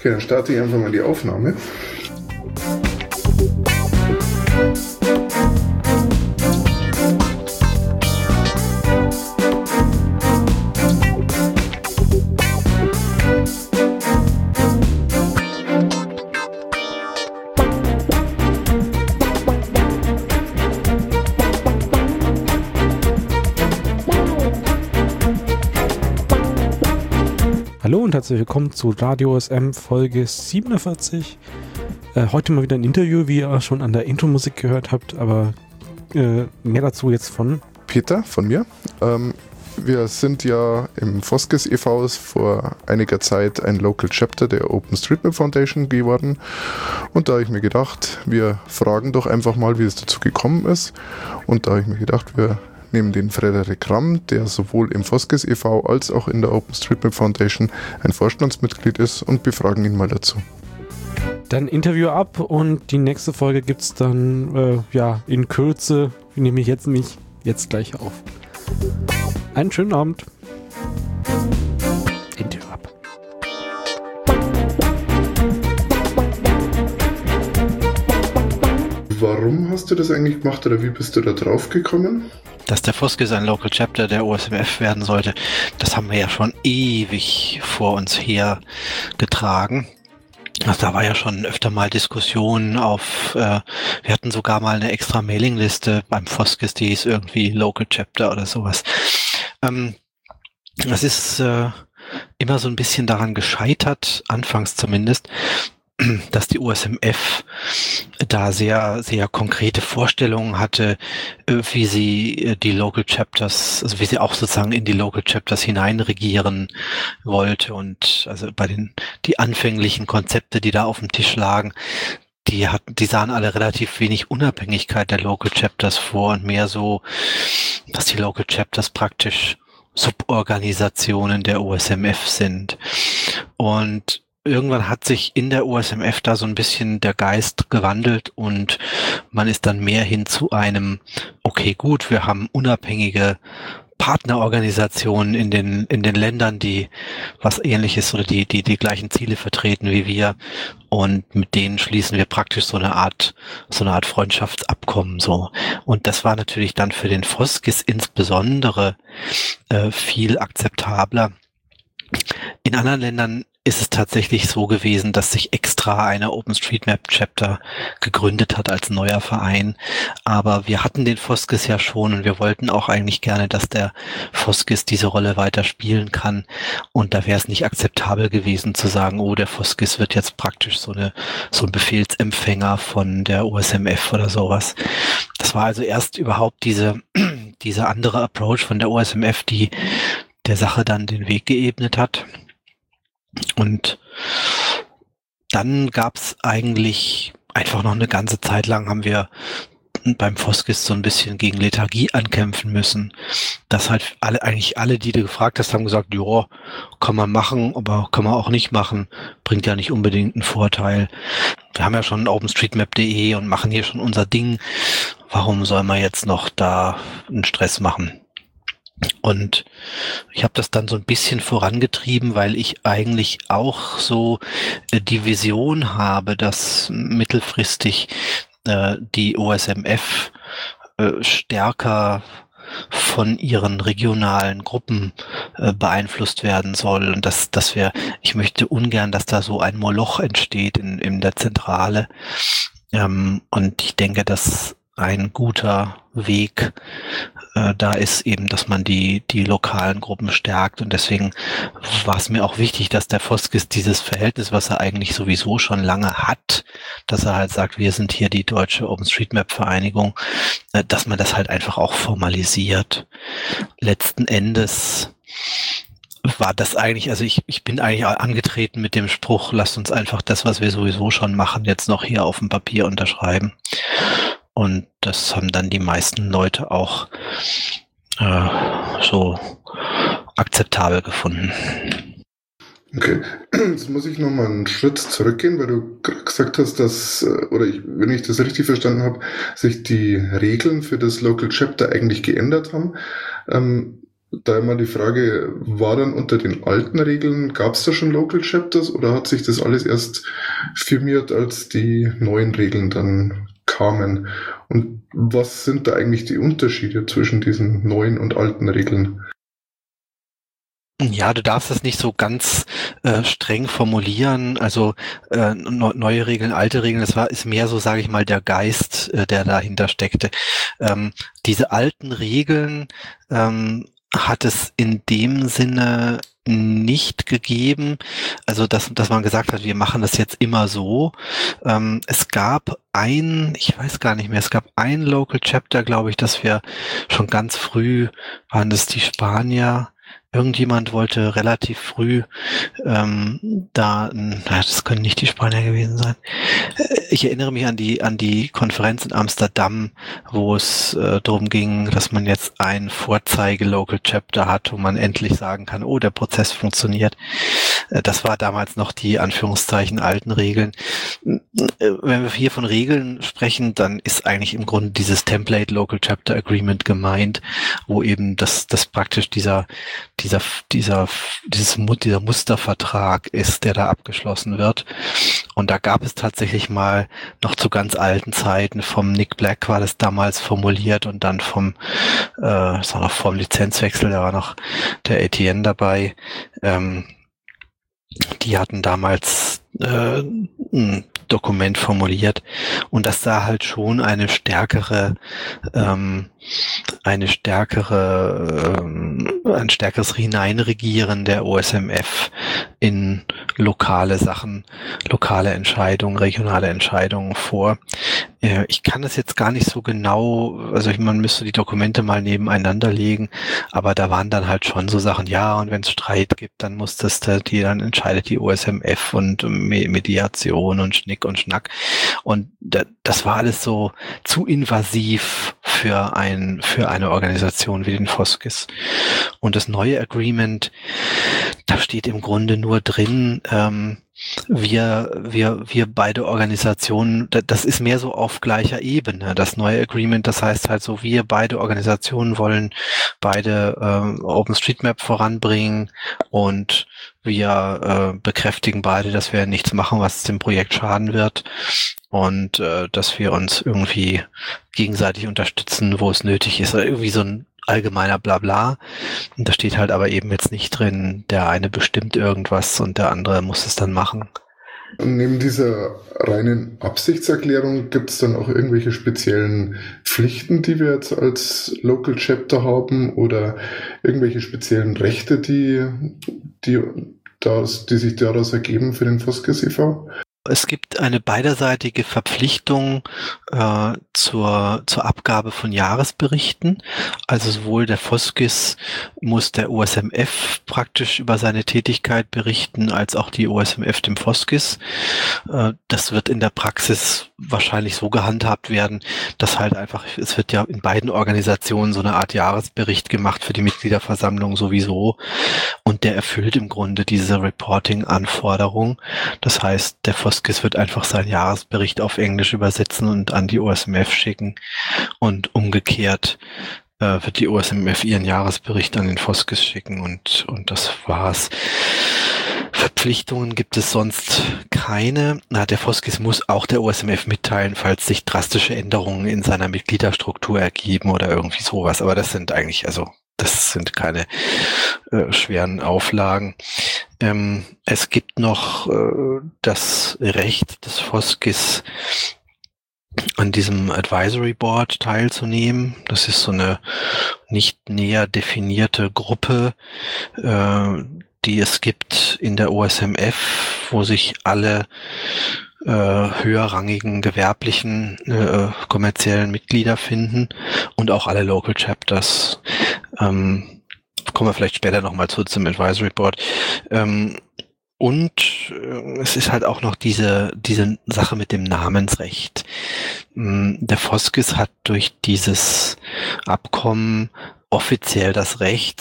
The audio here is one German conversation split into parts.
Okay, dann starte ich einfach mal die Aufnahme. Hallo und herzlich willkommen zu Radio SM Folge 47. Heute mal wieder ein Interview, wie ihr schon an der Intro-Musik gehört habt, aber mehr dazu jetzt von Peter, von mir. Wir sind ja im Foskis e.V. vor einiger Zeit ein Local Chapter der OpenStreetMap Foundation geworden. Und da habe ich mir gedacht, wir fragen doch einfach mal, wie es dazu gekommen ist. Und da habe ich mir gedacht, wir nehmen den Frederik Ramm, der sowohl im Foskis e.V. als auch in der OpenStreetMap Foundation ein Vorstandsmitglied ist, und befragen ihn mal dazu. Dann Interview ab und die nächste Folge gibt es dann in Kürze. Wir nehmen jetzt nicht jetzt gleich auf. Einen schönen Abend. Interview ab. Warum hast du das eigentlich gemacht oder wie bist du da drauf gekommen? Dass der Foskis ein Local Chapter der OSMF werden sollte, das haben wir ja schon ewig vor uns her getragen. Also da war ja schon öfter mal Diskussionen wir hatten sogar mal eine extra Mailingliste beim Foskis, die hieß irgendwie Local Chapter oder sowas. Das ist immer so ein bisschen daran gescheitert, anfangs zumindest, dass die OSMF da sehr, sehr konkrete Vorstellungen hatte, wie sie die Local Chapters, also wie sie auch sozusagen in die Local Chapters hineinregieren wollte, und also die anfänglichen Konzepte, die da auf dem Tisch lagen, die sahen alle relativ wenig Unabhängigkeit der Local Chapters vor und mehr so, dass die Local Chapters praktisch Suborganisationen der OSMF sind. Und irgendwann hat sich in der OSMF da so ein bisschen der Geist gewandelt und man ist dann mehr hin zu einem, okay, gut, wir haben unabhängige Partnerorganisationen in den Ländern, die was Ähnliches oder die gleichen Ziele vertreten wie wir, und mit denen schließen wir praktisch so eine Art Freundschaftsabkommen so. Und das war natürlich dann für den Foskis insbesondere viel akzeptabler. In anderen Ländern ist es tatsächlich so gewesen, dass sich extra eine OpenStreetMap-Chapter gegründet hat als neuer Verein. Aber wir hatten den Foskis ja schon und wir wollten auch eigentlich gerne, dass der Foskis diese Rolle weiter spielen kann. Und da wäre es nicht akzeptabel gewesen zu sagen, oh, der Foskis wird jetzt praktisch so ein Befehlsempfänger von der OSMF oder sowas. Das war also erst überhaupt diese andere Approach von der OSMF, die der Sache dann den Weg geebnet hat. Und dann gab's eigentlich einfach noch eine ganze Zeit lang, haben wir beim Foskis so ein bisschen gegen Lethargie ankämpfen müssen. Dass halt alle, die du gefragt hast, haben gesagt, ja, kann man machen, aber kann man auch nicht machen. Bringt ja nicht unbedingt einen Vorteil. Wir haben ja schon OpenStreetMap.de und machen hier schon unser Ding. Warum soll man jetzt noch da einen Stress machen? Und ich habe das dann so ein bisschen vorangetrieben, weil ich eigentlich auch so die Vision habe, dass mittelfristig die OSMF stärker von ihren regionalen Gruppen beeinflusst werden soll, und ich möchte ungern, dass da so ein Moloch entsteht in der Zentrale, und ich denke, dass ein guter Weg da ist eben, dass man die lokalen Gruppen stärkt, und deswegen war es mir auch wichtig, dass der Foskis dieses Verhältnis, was er eigentlich sowieso schon lange hat, dass er halt sagt, wir sind hier die deutsche OpenStreetMap-Vereinigung, dass man das halt einfach auch formalisiert. Letzten Endes war das eigentlich, also ich bin eigentlich angetreten mit dem Spruch, lasst uns einfach das, was wir sowieso schon machen, jetzt noch hier auf dem Papier unterschreiben. Und das haben dann die meisten Leute auch so akzeptabel gefunden. Okay, jetzt muss ich nochmal einen Schritt zurückgehen, weil du gesagt hast, dass, wenn ich das richtig verstanden habe, sich die Regeln für das Local Chapter eigentlich geändert haben. Da immer die Frage, war dann unter den alten Regeln, gab es da schon Local Chapters oder hat sich das alles erst firmiert, als die neuen Regeln dann kamen? Und was sind da eigentlich die Unterschiede zwischen diesen neuen und alten Regeln? Ja, du darfst das nicht so ganz streng formulieren. Also neue Regeln, alte Regeln, ist mehr so, sage ich mal, der Geist, der dahinter steckte. Diese alten Regeln hat es in dem Sinne nicht gegeben, also dass man gesagt hat, wir machen das jetzt immer so. Es gab ich weiß gar nicht mehr, es gab ein Local Chapter, glaube ich, dass wir schon ganz früh, waren das die Spanier. Irgendjemand wollte relativ früh das können nicht die Spanier gewesen sein. Ich erinnere mich an die Konferenz in Amsterdam, wo es darum ging, dass man jetzt ein Vorzeige-Local Chapter hat, wo man endlich sagen kann, oh, der Prozess funktioniert. Das war damals noch die Anführungszeichen alten Regeln. Wenn wir hier von Regeln sprechen, dann ist eigentlich im Grunde dieses Template Local Chapter Agreement gemeint, wo eben das praktisch dieser Mustervertrag ist, der da abgeschlossen wird. Und da gab es tatsächlich mal noch zu ganz alten Zeiten, vom Nick Black war das damals formuliert und dann vom Lizenzwechsel, da war noch der Etienne dabei. Die hatten damals ein Dokument formuliert und das sah halt schon ein stärkeres Hineinregieren der OSMF in lokale Sachen, lokale Entscheidungen, regionale Entscheidungen vor. Ich kann das jetzt gar nicht so genau, also man müsste die Dokumente mal nebeneinander legen, aber da waren dann halt schon so Sachen, ja, und wenn es Streit gibt, dann dann entscheidet die OSMF und Mediation und Schnick und Schnack. Und das war alles so zu invasiv für eine Organisation wie den Foskis. Und das neue Agreement, da steht im Grunde nur drin, wir beide Organisationen, das ist mehr so auf gleicher Ebene. Das neue Agreement, das heißt halt so, wir beide Organisationen wollen beide OpenStreetMap voranbringen und wir bekräftigen beide, dass wir nichts machen, was dem Projekt schaden wird und dass wir uns irgendwie gegenseitig unterstützen, wo es nötig ist. Oder irgendwie so ein allgemeiner Blabla. Und da steht halt aber eben jetzt nicht drin, der eine bestimmt irgendwas und der andere muss es dann machen. Neben dieser reinen Absichtserklärung gibt es dann auch irgendwelche speziellen Pflichten, die wir jetzt als Local Chapter haben oder irgendwelche speziellen Rechte, die sich daraus ergeben für den Foskis e.V.? Es gibt eine beiderseitige Verpflichtung zur Abgabe von Jahresberichten. Also sowohl der Foskis muss der OSMF praktisch über seine Tätigkeit berichten, als auch die OSMF dem Foskis. Das wird in der Praxis wahrscheinlich so gehandhabt werden, dass halt einfach, es wird ja in beiden Organisationen so eine Art Jahresbericht gemacht für die Mitgliederversammlung sowieso. Und der erfüllt im Grunde diese Reporting-Anforderung. Das heißt, der Foskis wird einfach seinen Jahresbericht auf Englisch übersetzen und an die OSMF schicken und umgekehrt wird die OSMF ihren Jahresbericht an den Foskis schicken und das war's. Verpflichtungen gibt es sonst keine. Der Foskis muss auch der OSMF mitteilen, falls sich drastische Änderungen in seiner Mitgliederstruktur ergeben oder irgendwie sowas. Aber das sind keine schweren Auflagen. Es gibt noch das Recht des Foskis, an diesem Advisory Board teilzunehmen. Das ist so eine nicht näher definierte Gruppe, die es gibt in der OSMF, wo sich alle höherrangigen gewerblichen kommerziellen Mitglieder finden und auch alle Local Chapters. Kommen wir vielleicht später nochmal zum Advisory Board. Und es ist halt auch noch diese Sache mit dem Namensrecht. Der Foskis hat durch dieses Abkommen offiziell das Recht,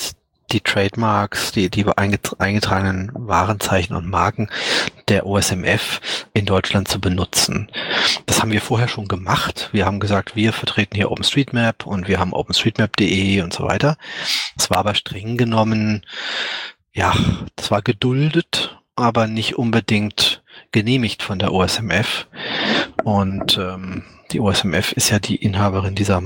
die Trademarks, die eingetragenen Warenzeichen und Marken der OSMF in Deutschland zu benutzen. Das haben wir vorher schon gemacht. Wir haben gesagt, wir vertreten hier OpenStreetMap und wir haben OpenStreetMap.de und so weiter. Das war aber streng genommen, ja, das war geduldet, aber nicht unbedingt genehmigt von der OSMF. Und die OSMF ist ja die Inhaberin dieser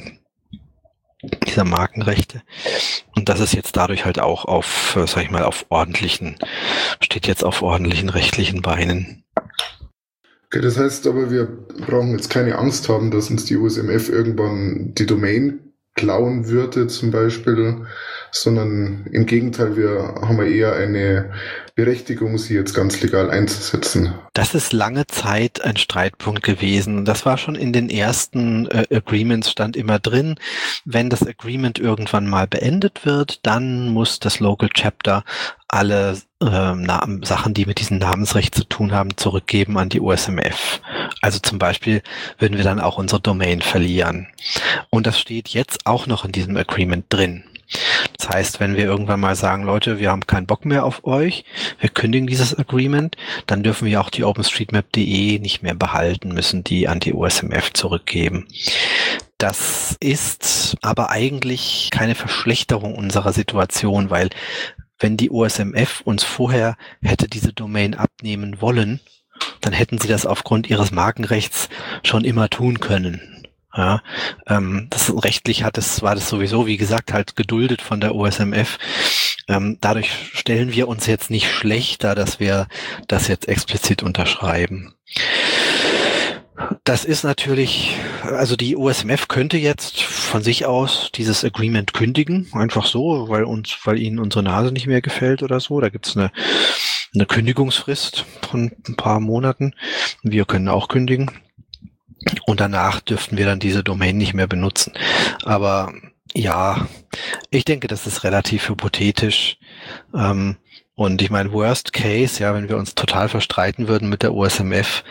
Markenrechte. Und das ist jetzt dadurch halt auch auf ordentlichen rechtlichen Beinen. Okay, das heißt aber, wir brauchen jetzt keine Angst haben, dass uns die OSMF irgendwann die Domain klauen würde zum Beispiel, sondern im Gegenteil, wir haben ja eher eine Berechtigung, sie jetzt ganz legal einzusetzen. Das ist lange Zeit ein Streitpunkt gewesen. Das war schon in den ersten Agreements, stand immer drin, wenn das Agreement irgendwann mal beendet wird, dann muss das Local Chapter alle Sachen, die mit diesem Namensrecht zu tun haben, zurückgeben an die OSMF. Also zum Beispiel würden wir dann auch unsere Domain verlieren. Und das steht jetzt auch noch in diesem Agreement drin. Das heißt, wenn wir irgendwann mal sagen, Leute, wir haben keinen Bock mehr auf euch, wir kündigen dieses Agreement, dann dürfen wir auch die OpenStreetMap.de nicht mehr behalten, müssen die an die OSMF zurückgeben. Das ist aber eigentlich keine Verschlechterung unserer Situation, weil wenn die OSMF uns vorher hätte diese Domain abnehmen wollen, dann hätten sie das aufgrund ihres Markenrechts schon immer tun können. Ja, das rechtlich war das sowieso, wie gesagt, halt geduldet von der OSMF. Dadurch stellen wir uns jetzt nicht schlechter, dass wir das jetzt explizit unterschreiben. Das ist natürlich, also die OSMF könnte jetzt von sich aus dieses Agreement kündigen, einfach so, weil ihnen unsere Nase nicht mehr gefällt oder so. Da gibt's eine Kündigungsfrist von ein paar Monaten. Wir können auch kündigen. Und danach dürften wir dann diese Domain nicht mehr benutzen. Aber ja, ich denke, das ist relativ hypothetisch. Und ich meine, worst case, ja, wenn wir uns total verstreiten würden mit der OSMF,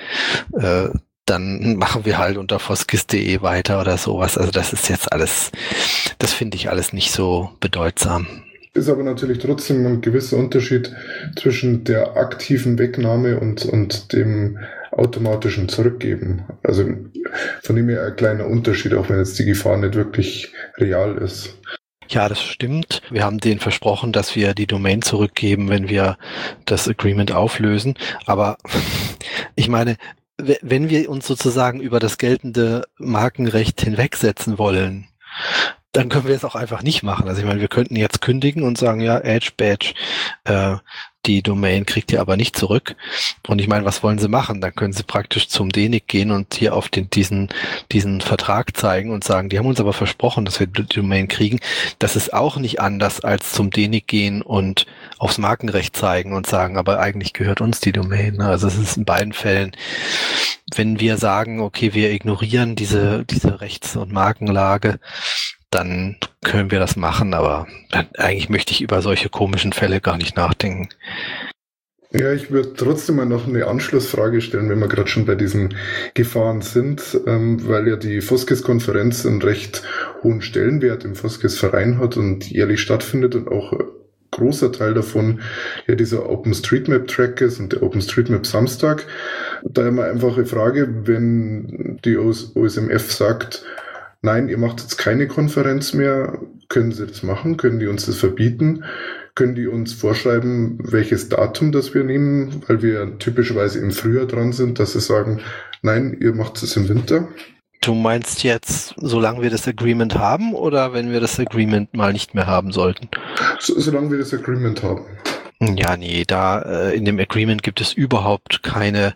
dann machen wir halt unter foskis.de weiter oder sowas. Also das ist jetzt alles, das finde ich alles nicht so bedeutsam. Ist aber natürlich trotzdem ein gewisser Unterschied zwischen der aktiven Wegnahme und dem automatischen Zurückgeben. Also von dem her ein kleiner Unterschied, auch wenn jetzt die Gefahr nicht wirklich real ist. Ja, das stimmt. Wir haben denen versprochen, dass wir die Domain zurückgeben, wenn wir das Agreement auflösen. Aber ich meine, wenn wir uns sozusagen über das geltende Markenrecht hinwegsetzen wollen, dann können wir es auch einfach nicht machen. Also ich meine, wir könnten jetzt kündigen und sagen, ja, Edge Badge, die Domain kriegt ihr aber nicht zurück. Und ich meine, was wollen sie machen? Dann können sie praktisch zum DENIC gehen und hier auf diesen Vertrag zeigen und sagen, die haben uns aber versprochen, dass wir die Domain kriegen. Das ist auch nicht anders als zum DENIC gehen und aufs Markenrecht zeigen und sagen, aber eigentlich gehört uns die Domain. Also es ist in beiden Fällen, wenn wir sagen, okay, wir ignorieren diese Rechts- und Markenlage, dann können wir das machen, aber eigentlich möchte ich über solche komischen Fälle gar nicht nachdenken. Ja, ich würde trotzdem mal noch eine Anschlussfrage stellen, wenn wir gerade schon bei diesen Gefahren sind, weil ja die Foskis-Konferenz einen recht hohen Stellenwert im Foskis-Verein hat und jährlich stattfindet und auch ein großer Teil davon ja dieser OpenStreetMap-Track ist und der OpenStreetMap-Samstag. Da immer einfach eine Frage, wenn die OSMF sagt, nein, ihr macht jetzt keine Konferenz mehr, können sie das machen? Können die uns das verbieten? Können die uns vorschreiben, welches Datum das wir nehmen? Weil wir typischerweise im Frühjahr dran sind, dass sie sagen, nein, ihr macht es im Winter. Du meinst jetzt, solange wir das Agreement haben oder wenn wir das Agreement mal nicht mehr haben sollten? Solange wir das Agreement haben. Ja, nee, in dem Agreement gibt es überhaupt keine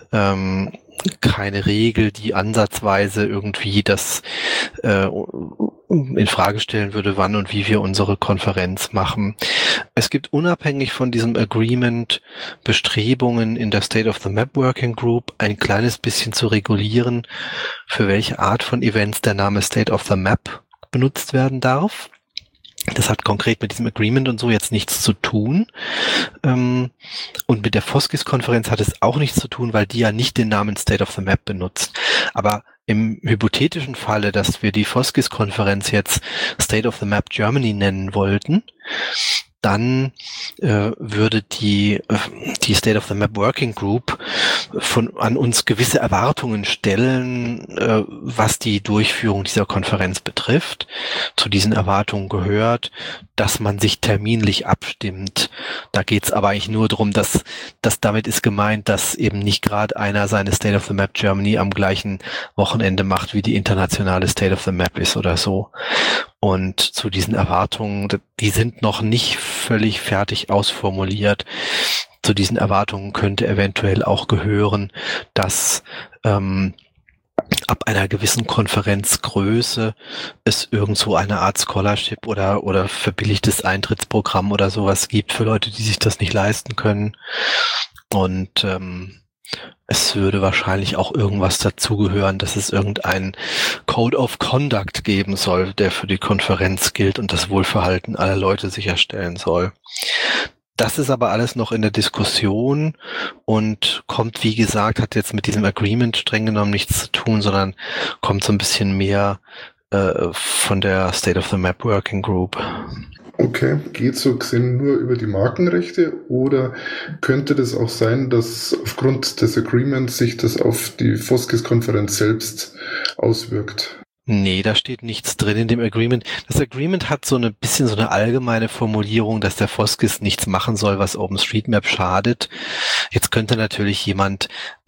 Regel, die ansatzweise irgendwie das in Frage stellen würde, wann und wie wir unsere Konferenz machen. Es gibt unabhängig von diesem Agreement Bestrebungen in der State of the Map Working Group ein kleines bisschen zu regulieren, für welche Art von Events der Name State of the Map benutzt werden darf. Das hat konkret mit diesem Agreement und so jetzt nichts zu tun. Und mit der Foskis-Konferenz hat es auch nichts zu tun, weil die ja nicht den Namen State of the Map benutzt. Aber im hypothetischen Falle, dass wir die Foskis-Konferenz jetzt State of the Map Germany nennen wollten, dann würde die State of the Map Working Group an uns gewisse Erwartungen stellen, was die Durchführung dieser Konferenz betrifft. Zu diesen Erwartungen gehört, dass man sich terminlich abstimmt. Da geht es aber eigentlich nur darum, dass damit ist gemeint, dass eben nicht gerade einer seine State of the Map Germany am gleichen Wochenende macht, wie die internationale State of the Map ist oder so. Und zu diesen Erwartungen, die sind noch nicht völlig fertig ausformuliert. Zu diesen Erwartungen könnte eventuell auch gehören, dass ab einer gewissen Konferenzgröße es irgendwo eine Art Scholarship oder verbilligtes Eintrittsprogramm oder sowas gibt für Leute, die sich das nicht leisten können. Und es würde wahrscheinlich auch irgendwas dazugehören, dass es irgendeinen Code of Conduct geben soll, der für die Konferenz gilt und das Wohlverhalten aller Leute sicherstellen soll. Das ist aber alles noch in der Diskussion und kommt, wie gesagt, hat jetzt mit diesem Agreement streng genommen nichts zu tun, sondern kommt so ein bisschen mehr von der State of the Map Working Group. Okay, geht so gesehen nur über die Markenrechte oder könnte das auch sein, dass aufgrund des Agreements sich das auf die Foskis-Konferenz selbst auswirkt? Nee, da steht nichts drin in dem Agreement. Das Agreement hat so ein bisschen so eine allgemeine Formulierung, dass der Foskis nichts machen soll, was OpenStreetMap schadet. Jetzt könnte natürlich jemand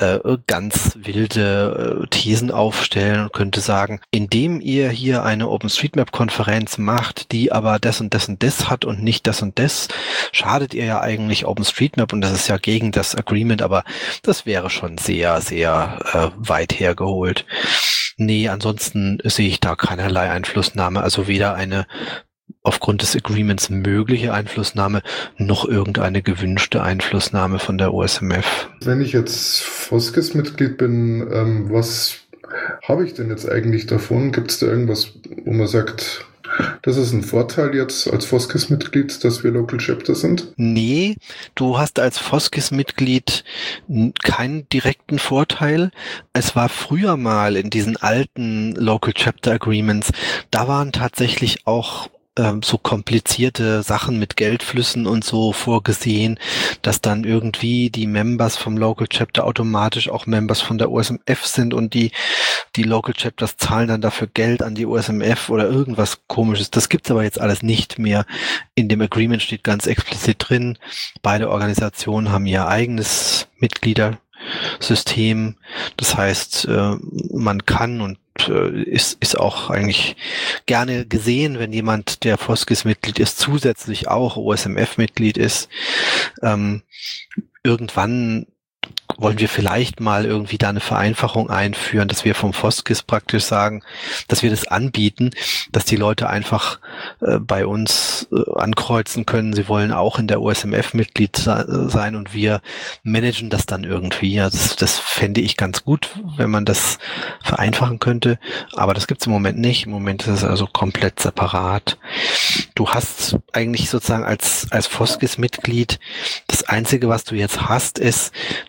ganz wilde Thesen aufstellen und könnte sagen, indem ihr hier eine OpenStreetMap-Konferenz macht, die aber das und das und das hat und nicht das und das, schadet ihr ja eigentlich OpenStreetMap und das ist ja gegen das Agreement, aber das wäre schon sehr, sehr weit hergeholt. Nee, ansonsten sehe ich da keinerlei Einflussnahme, also weder eine aufgrund des Agreements mögliche Einflussnahme, noch irgendeine gewünschte Einflussnahme von der OSMF. Wenn ich jetzt Foskis-Mitglied bin, was habe ich denn jetzt eigentlich davon? Gibt es da irgendwas, wo man sagt, das ist ein Vorteil jetzt als Foskis-Mitglied, dass wir Local Chapter sind? Nee, du hast als Foskis-Mitglied keinen direkten Vorteil. Es war früher mal in diesen alten Local Chapter Agreements, da waren tatsächlich auch so komplizierte Sachen mit Geldflüssen und so vorgesehen, dass dann irgendwie die Members vom Local Chapter automatisch auch Members von der OSMF sind und die Local Chapters zahlen dann dafür Geld an die OSMF oder irgendwas Komisches. Das gibt's aber jetzt alles nicht mehr. In dem Agreement steht ganz explizit drin, beide Organisationen haben ihr eigenes Mitgliedersystem. Das heißt, man kann und ist auch eigentlich gerne gesehen, wenn jemand, der Foskis-Mitglied ist, zusätzlich auch OSMF-Mitglied ist. Irgendwann wollen wir vielleicht mal irgendwie da eine Vereinfachung einführen, dass wir vom Foskis praktisch sagen, dass wir das anbieten, dass die Leute einfach bei uns ankreuzen können, sie wollen auch in der OSMF Mitglied sein und wir managen das dann irgendwie. Also das fände ich ganz gut, wenn man das vereinfachen könnte, aber das gibt's im Moment nicht. Im Moment ist es also komplett separat. Du hast eigentlich sozusagen als Foskis Mitglied, das Einzige, was du jetzt hast, ist,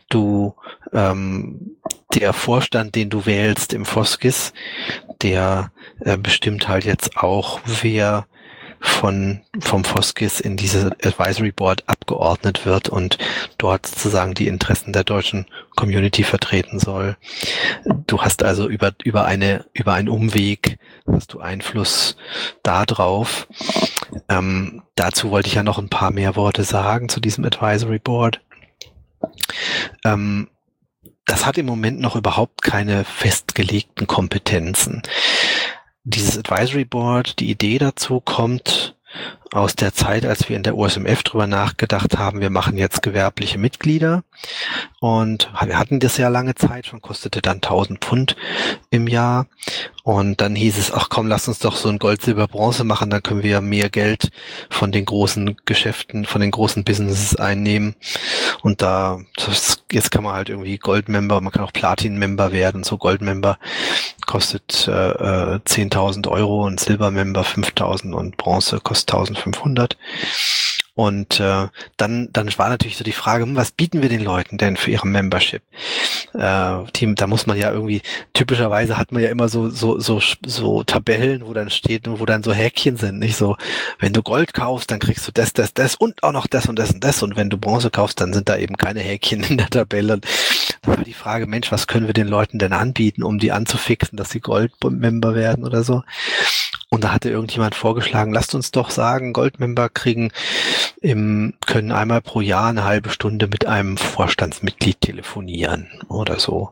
der Vorstand, den du wählst im Foskis, der bestimmt halt jetzt auch, wer vom Foskis in diese Advisory Board abgeordnet wird und dort sozusagen die Interessen der deutschen Community vertreten soll. Du hast also über einen Umweg hast du Einfluss darauf. Dazu wollte ich ja noch ein paar mehr Worte sagen zu diesem Advisory Board. Das hat im Moment noch überhaupt keine festgelegten Kompetenzen. Dieses Advisory Board, die Idee dazu kommt aus der Zeit, als wir in der OSMF drüber nachgedacht haben, wir machen jetzt gewerbliche Mitglieder. Und wir hatten das ja lange Zeit, schon kostete dann 1000 Pfund im Jahr. Und dann hieß es, ach komm, lass uns doch so ein Gold, Silber, Bronze machen, dann können wir mehr Geld von den großen Geschäften, von den großen Businesses einnehmen. Und jetzt kann man halt irgendwie Gold-Member, man kann auch Platin-Member werden. So Gold-Member kostet 10.000 Euro und Silber-Member 5.000 und Bronze kostet 1.500. Und dann war natürlich so die Frage, was bieten wir den Leuten denn für ihre Membership? Da muss man ja irgendwie, typischerweise hat man ja immer so Tabellen, wo dann steht, wo dann so Häkchen sind, nicht so, wenn du Gold kaufst, dann kriegst du das und auch noch das und das und das, und wenn du Bronze kaufst, dann sind da eben keine Häkchen in der Tabelle. Und da war die Frage, Mensch, was können wir den Leuten denn anbieten, um die anzufixen, dass sie Gold-Member werden oder so? Und da hatte irgendjemand vorgeschlagen, lasst uns doch sagen, Goldmember können einmal pro Jahr eine halbe Stunde mit einem Vorstandsmitglied telefonieren oder so.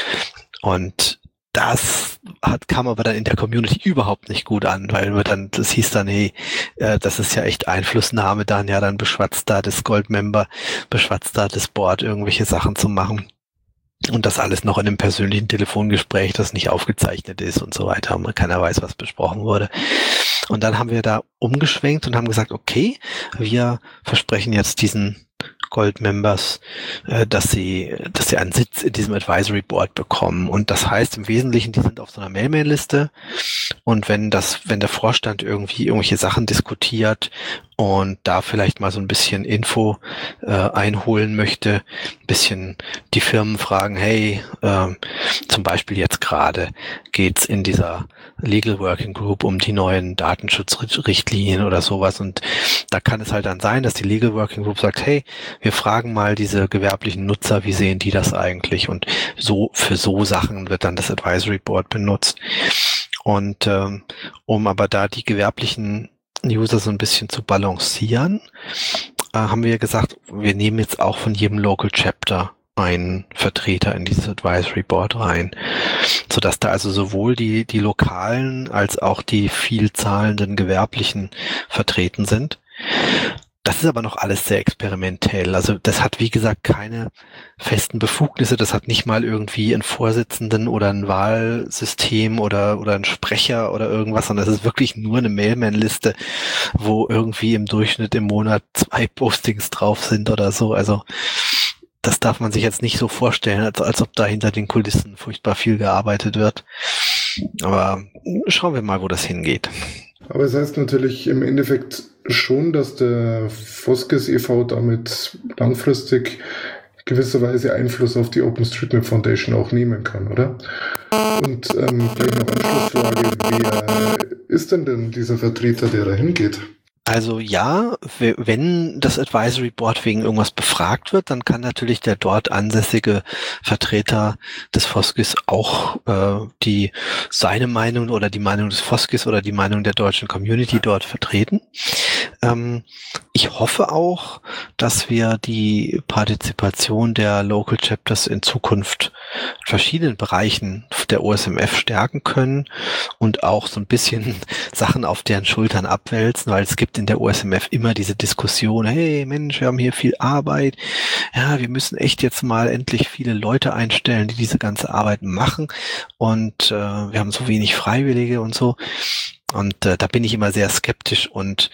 Und das kam aber dann in der Community überhaupt nicht gut an, weil das hieß dann, hey, das ist ja echt Einflussnahme dann, ja, dann beschwatzt da das Goldmember, beschwatzt da das Board, irgendwelche Sachen zu machen. Und das alles noch in einem persönlichen Telefongespräch, das nicht aufgezeichnet ist und so weiter. Und keiner weiß, was besprochen wurde. Und dann haben wir da umgeschwenkt und haben gesagt, okay, wir versprechen jetzt diesen Gold-Members, dass sie einen Sitz in diesem Advisory Board bekommen. Und das heißt im Wesentlichen, die sind auf so einer Mailman-Liste. Und wenn der Vorstand irgendwie irgendwelche Sachen diskutiert und da vielleicht mal so ein bisschen Info einholen möchte, ein bisschen die Firmen fragen, hey, zum Beispiel jetzt gerade geht's in dieser Legal Working Group um die neuen Datenschutzrichtlinien oder sowas, und da kann es halt dann sein, dass die Legal Working Group sagt, hey, wir fragen mal diese gewerblichen Nutzer, wie sehen die das eigentlich, und so für so Sachen wird dann das Advisory Board benutzt. Und um aber da die gewerblichen User so ein bisschen zu balancieren, haben wir gesagt, wir nehmen jetzt auch von jedem Local Chapter einen Vertreter in dieses Advisory Board rein, sodass da also sowohl die lokalen als auch die vielzahlenden gewerblichen vertreten sind. Das ist aber noch alles sehr experimentell. Also das hat, wie gesagt, keine festen Befugnisse. Das hat nicht mal irgendwie einen Vorsitzenden oder ein Wahlsystem oder einen Sprecher oder irgendwas, sondern das ist wirklich nur eine Mailman-Liste, wo irgendwie im Durchschnitt im Monat 2 Postings drauf sind oder so. Also das darf man sich jetzt nicht so vorstellen, als ob da hinter den Kulissen furchtbar viel gearbeitet wird. Aber schauen wir mal, wo das hingeht. Aber es heißt natürlich im Endeffekt schon, dass der Foskis e.V. damit langfristig gewisserweise Einfluss auf die OpenStreetMap Foundation auch nehmen kann, oder? Und gleich noch Anschlussfrage, wer ist denn dieser Vertreter, der da hingeht? Also ja, wenn das Advisory Board wegen irgendwas befragt wird, dann kann natürlich der dort ansässige Vertreter des Foskis auch seine Meinung oder die Meinung des Foskis oder die Meinung der deutschen Community dort vertreten. Ich hoffe auch, dass wir die Partizipation der Local Chapters in Zukunft in verschiedenen Bereichen der OSMF stärken können und auch so ein bisschen Sachen auf deren Schultern abwälzen, weil es gibt in der OSMF immer diese Diskussion, hey Mensch, wir haben hier viel Arbeit, ja, wir müssen echt jetzt mal endlich viele Leute einstellen, die diese ganze Arbeit machen, und wir haben so wenig Freiwillige und so. Und da bin ich immer sehr skeptisch und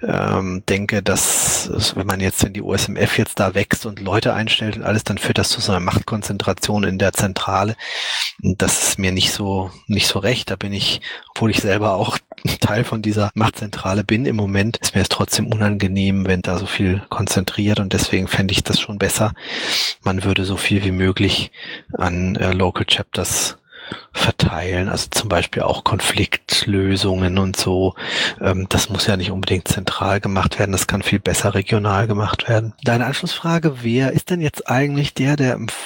denke, dass wenn die OSMF jetzt da wächst und Leute einstellt und alles, dann führt das zu so einer Machtkonzentration in der Zentrale. Und das ist mir nicht so recht. Da bin ich, obwohl ich selber auch Teil von dieser Machtzentrale bin im Moment, ist mir es trotzdem unangenehm, wenn da so viel konzentriert, und deswegen fände ich das schon besser. Man würde so viel wie möglich an Local Chapters verteilen, also zum Beispiel auch Konfliktlösungen und so. Das muss ja nicht unbedingt zentral gemacht werden, das kann viel besser regional gemacht werden. Deine Anschlussfrage, wer ist denn jetzt eigentlich der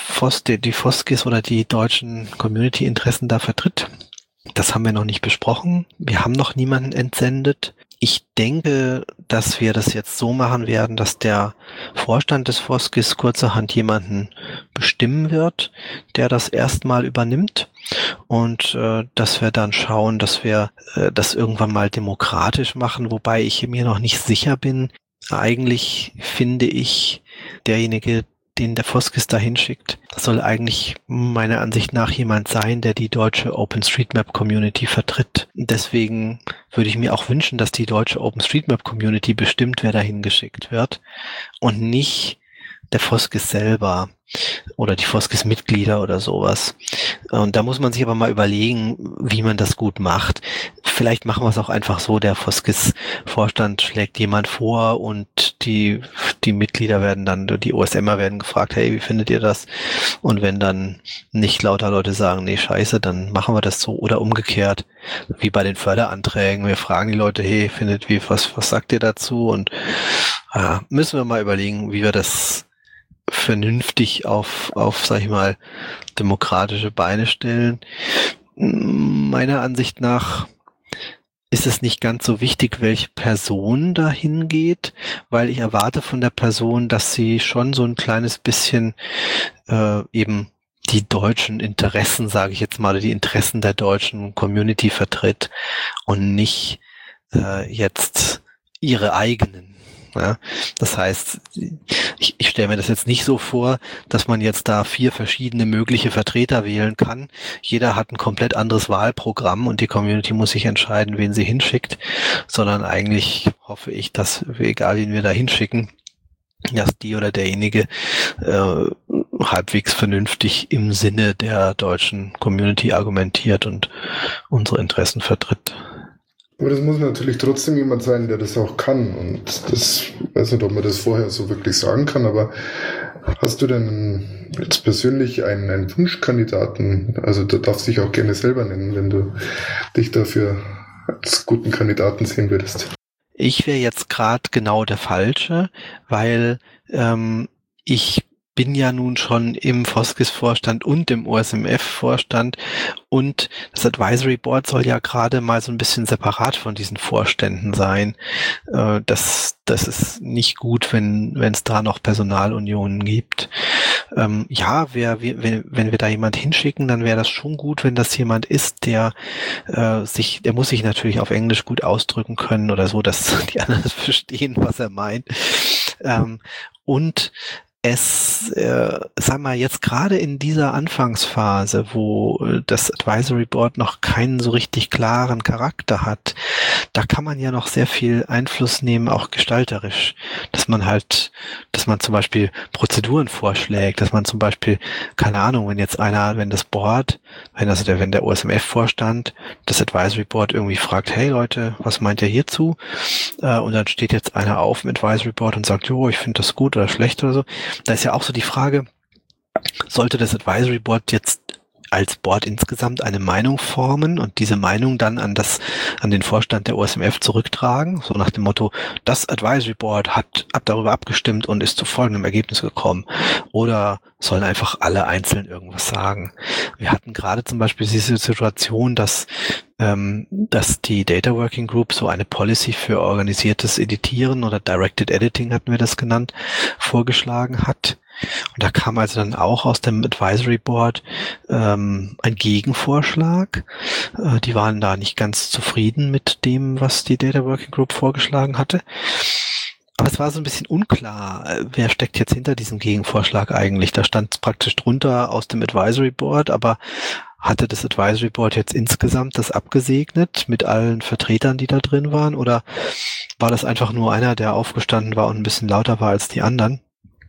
die Foskis oder die deutschen Community-Interessen da vertritt? Das haben wir noch nicht besprochen. Wir haben noch niemanden entsendet. Ich denke, dass wir das jetzt so machen werden, dass der Vorstand des Foskis kurzerhand jemanden bestimmen wird, der das erstmal übernimmt, und dass wir dann schauen, dass wir das irgendwann mal demokratisch machen, wobei ich mir noch nicht sicher bin. Eigentlich finde ich, derjenige, den der Foskis da hinschickt, das soll eigentlich meiner Ansicht nach jemand sein, der die deutsche OpenStreetMap-Community vertritt. Deswegen würde ich mir auch wünschen, dass die deutsche OpenStreetMap-Community bestimmt, wer da hingeschickt wird, und nicht der Foskis selber oder die Foskis-Mitglieder oder sowas. Und da muss man sich aber mal überlegen, wie man das gut macht. Vielleicht machen wir es auch einfach so, der Foskis-Vorstand schlägt jemand vor und die die Mitglieder werden dann, die OSMer werden gefragt, hey, wie findet ihr das? Und wenn dann nicht lauter Leute sagen, nee, scheiße, dann machen wir das so, oder umgekehrt, wie bei den Förderanträgen. Wir fragen die Leute, hey, was sagt ihr dazu? Und müssen wir mal überlegen, wie wir das vernünftig auf, sag ich mal, demokratische Beine stellen. Meiner Ansicht nach ist es nicht ganz so wichtig, welche Person dahin geht, weil ich erwarte von der Person, dass sie schon so ein kleines bisschen eben die deutschen Interessen, sage ich jetzt mal, oder die Interessen der deutschen Community vertritt und nicht jetzt ihre eigenen. Ja, das heißt, ich stelle mir das jetzt nicht so vor, dass man jetzt da 4 verschiedene mögliche Vertreter wählen kann. Jeder hat ein komplett anderes Wahlprogramm und die Community muss sich entscheiden, wen sie hinschickt, sondern eigentlich hoffe ich, dass, egal wen wir da hinschicken, dass die oder derjenige halbwegs vernünftig im Sinne der deutschen Community argumentiert und unsere Interessen vertritt. Aber das muss natürlich trotzdem jemand sein, der das auch kann. Und das, weiß nicht, ob man das vorher so wirklich sagen kann, aber hast du denn jetzt persönlich einen Wunschkandidaten? Also du darfst dich auch gerne selber nennen, wenn du dich dafür als guten Kandidaten sehen würdest. Ich wäre jetzt gerade genau der Falsche, weil ich bin ja nun schon im Foskis-Vorstand und im OSMF-Vorstand und das Advisory Board soll ja gerade mal so ein bisschen separat von diesen Vorständen sein. Das ist nicht gut, wenn es da noch Personalunionen gibt. Ja, wenn wir da jemand hinschicken, dann wäre das schon gut, wenn das jemand ist, der muss sich natürlich auf Englisch gut ausdrücken können oder so, dass die anderen verstehen, was er meint. Und sag mal, jetzt gerade in dieser Anfangsphase, wo das Advisory Board noch keinen so richtig klaren Charakter hat, da kann man ja noch sehr viel Einfluss nehmen, auch gestalterisch, dass man zum Beispiel Prozeduren vorschlägt, dass man zum Beispiel, keine Ahnung, wenn der OSMF-Vorstand das Advisory Board irgendwie fragt, hey Leute, was meint ihr hierzu? Und dann steht jetzt einer auf im Advisory Board und sagt, jo, ich finde das gut oder schlecht oder so. Da ist ja auch so die Frage, sollte das Advisory Board jetzt als Board insgesamt eine Meinung formen und diese Meinung dann an den Vorstand der OSMF zurücktragen, so nach dem Motto, das Advisory Board hat darüber abgestimmt und ist zu folgendem Ergebnis gekommen, oder sollen einfach alle einzeln irgendwas sagen? Wir hatten gerade zum Beispiel diese Situation, dass die Data Working Group so eine Policy für organisiertes Editieren oder Directed Editing hatten wir das genannt, vorgeschlagen hat. Und da kam also dann auch aus dem Advisory Board ein Gegenvorschlag. Die waren da nicht ganz zufrieden mit dem, was die Data Working Group vorgeschlagen hatte. Aber es war so ein bisschen unklar, wer steckt jetzt hinter diesem Gegenvorschlag eigentlich. Da stand praktisch drunter aus dem Advisory Board, aber hatte das Advisory Board jetzt insgesamt das abgesegnet mit allen Vertretern, die da drin waren? Oder war das einfach nur einer, der aufgestanden war und ein bisschen lauter war als die anderen?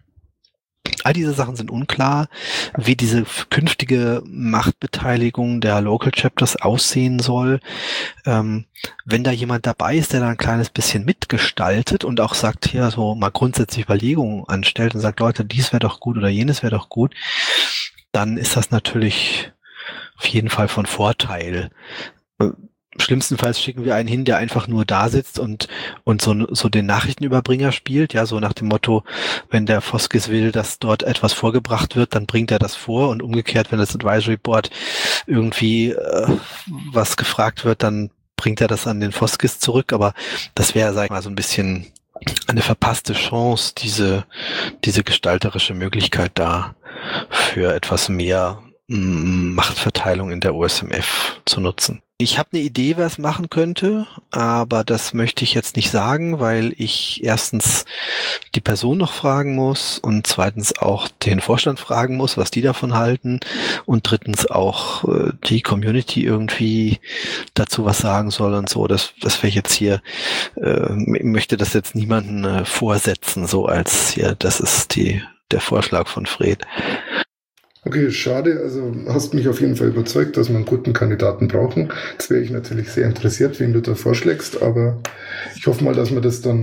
All diese Sachen sind unklar, wie diese künftige Machtbeteiligung der Local Chapters aussehen soll. Wenn da jemand dabei ist, der da ein kleines bisschen mitgestaltet und auch sagt, hier so mal grundsätzlich Überlegungen anstellt und sagt, Leute, dies wäre doch gut oder jenes wäre doch gut, dann ist das natürlich auf jeden Fall von Vorteil. Schlimmstenfalls schicken wir einen hin, der einfach nur da sitzt und so den Nachrichtenüberbringer spielt, ja, so nach dem Motto, wenn der Foskis will, dass dort etwas vorgebracht wird, dann bringt er das vor, und umgekehrt, wenn das Advisory Board irgendwie was gefragt wird, dann bringt er das an den Foskis zurück, aber das wäre, sag ich mal, so ein bisschen eine verpasste Chance, diese gestalterische Möglichkeit da für etwas mehr Machtverteilung in der OSMF zu nutzen. Ich habe eine Idee, wer es machen könnte, aber das möchte ich jetzt nicht sagen, weil ich erstens die Person noch fragen muss und zweitens auch den Vorstand fragen muss, was die davon halten, und drittens auch die Community irgendwie dazu was sagen soll und so. Das wäre jetzt hier, möchte das jetzt niemanden vorsetzen, so als hier, das ist der Vorschlag von Fred. Okay, schade. Also hast mich auf jeden Fall überzeugt, dass wir einen guten Kandidaten brauchen. Jetzt wäre ich natürlich sehr interessiert, wen du da vorschlägst, aber ich hoffe mal, dass wir das dann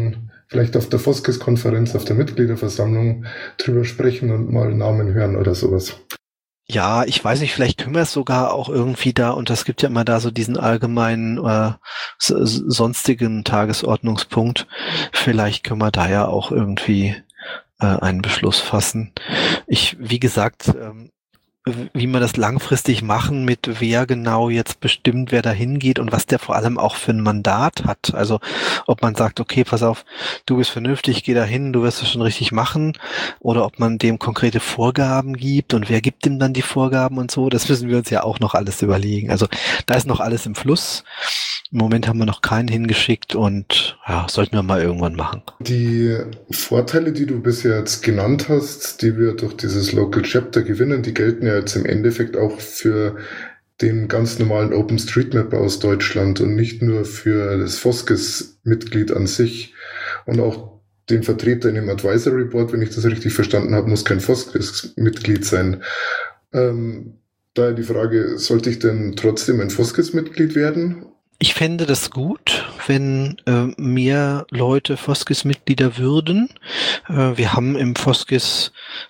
vielleicht auf der Foskis-Konferenz, auf der Mitgliederversammlung drüber sprechen und mal Namen hören oder sowas. Ja, ich weiß nicht, vielleicht können wir es sogar auch irgendwie da, und es gibt ja immer da so diesen allgemeinen sonstigen Tagesordnungspunkt, vielleicht können wir da ja auch irgendwie einen Beschluss fassen. Wie gesagt, wie man das langfristig machen, mit wer genau jetzt bestimmt, wer da hingeht und was der vor allem auch für ein Mandat hat. Also ob man sagt, okay, pass auf, du bist vernünftig, geh da hin, du wirst es schon richtig machen, oder ob man dem konkrete Vorgaben gibt und wer gibt ihm dann die Vorgaben und so, das müssen wir uns ja auch noch alles überlegen. Also da ist noch alles im Fluss. Im Moment haben wir noch keinen hingeschickt und ja, sollten wir mal irgendwann machen. Die Vorteile, die du bisher jetzt genannt hast, die wir durch dieses Local Chapter gewinnen, die gelten ja jetzt im Endeffekt auch für den ganz normalen OpenStreetMap aus Deutschland und nicht nur für das Foskis-Mitglied an sich. Und auch den Vertreter in dem Advisory Board, wenn ich das richtig verstanden habe, muss kein Foskis-Mitglied sein. Daher die Frage, sollte ich denn trotzdem ein Foskis-Mitglied werden? Ich fände das gut, wenn mehr Leute Foskis-Mitglieder würden. Wir haben im Foskis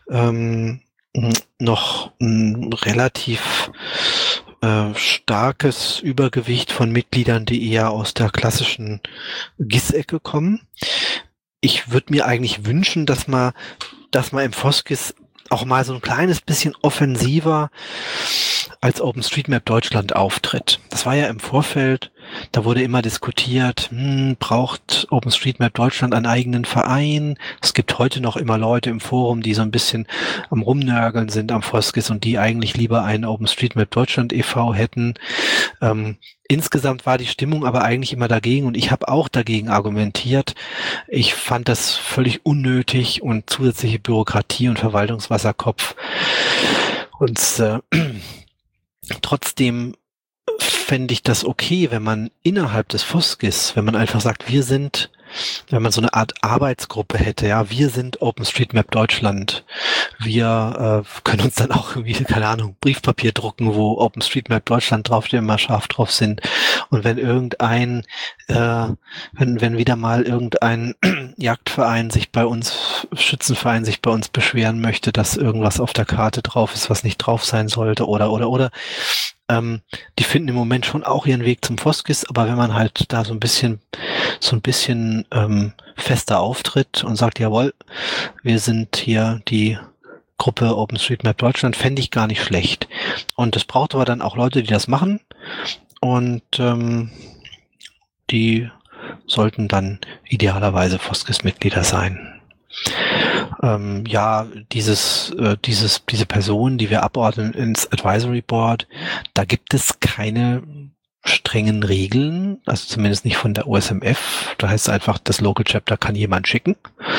noch ein relativ starkes Übergewicht von Mitgliedern, die eher aus der klassischen GIS-Ecke kommen. Ich würde mir eigentlich wünschen, dass man im Foskis auch mal so ein kleines bisschen offensiver als OpenStreetMap Deutschland auftritt. Das war ja im Vorfeld, da wurde immer diskutiert, braucht OpenStreetMap Deutschland einen eigenen Verein? Es gibt heute noch immer Leute im Forum, die so ein bisschen am Rumnörgeln sind am Foskis und die eigentlich lieber einen OpenStreetMap Deutschland e.V. hätten. Insgesamt war die Stimmung aber eigentlich immer dagegen und ich habe auch dagegen argumentiert. Ich fand das völlig unnötig und zusätzliche Bürokratie und Verwaltungswasserkopf. Und trotzdem fände ich das okay, wenn man innerhalb des Foskis, wenn man einfach sagt, wenn man so eine Art Arbeitsgruppe hätte, ja, wir sind OpenStreetMap Deutschland, wir können uns dann auch irgendwie, keine Ahnung, Briefpapier drucken, wo OpenStreetMap Deutschland draufsteht, immer scharf drauf sind. Und wenn wenn wieder mal irgendein Jagdverein Schützenverein sich bei uns beschweren möchte, dass irgendwas auf der Karte drauf ist, was nicht drauf sein sollte, oder die finden im Moment schon auch ihren Weg zum Foskis, aber wenn man halt da so ein bisschen fester auftritt und sagt, jawohl, wir sind hier die Gruppe OpenStreetMap Deutschland, fände ich gar nicht schlecht. Und es braucht aber dann auch Leute, die das machen und die sollten dann idealerweise Foskis-Mitglieder sein. Diese Person, die wir abordnen ins Advisory Board, da gibt es keine strengen Regeln, also zumindest nicht von der OSMF. Da heißt es einfach, das Local Chapter kann jemand schicken.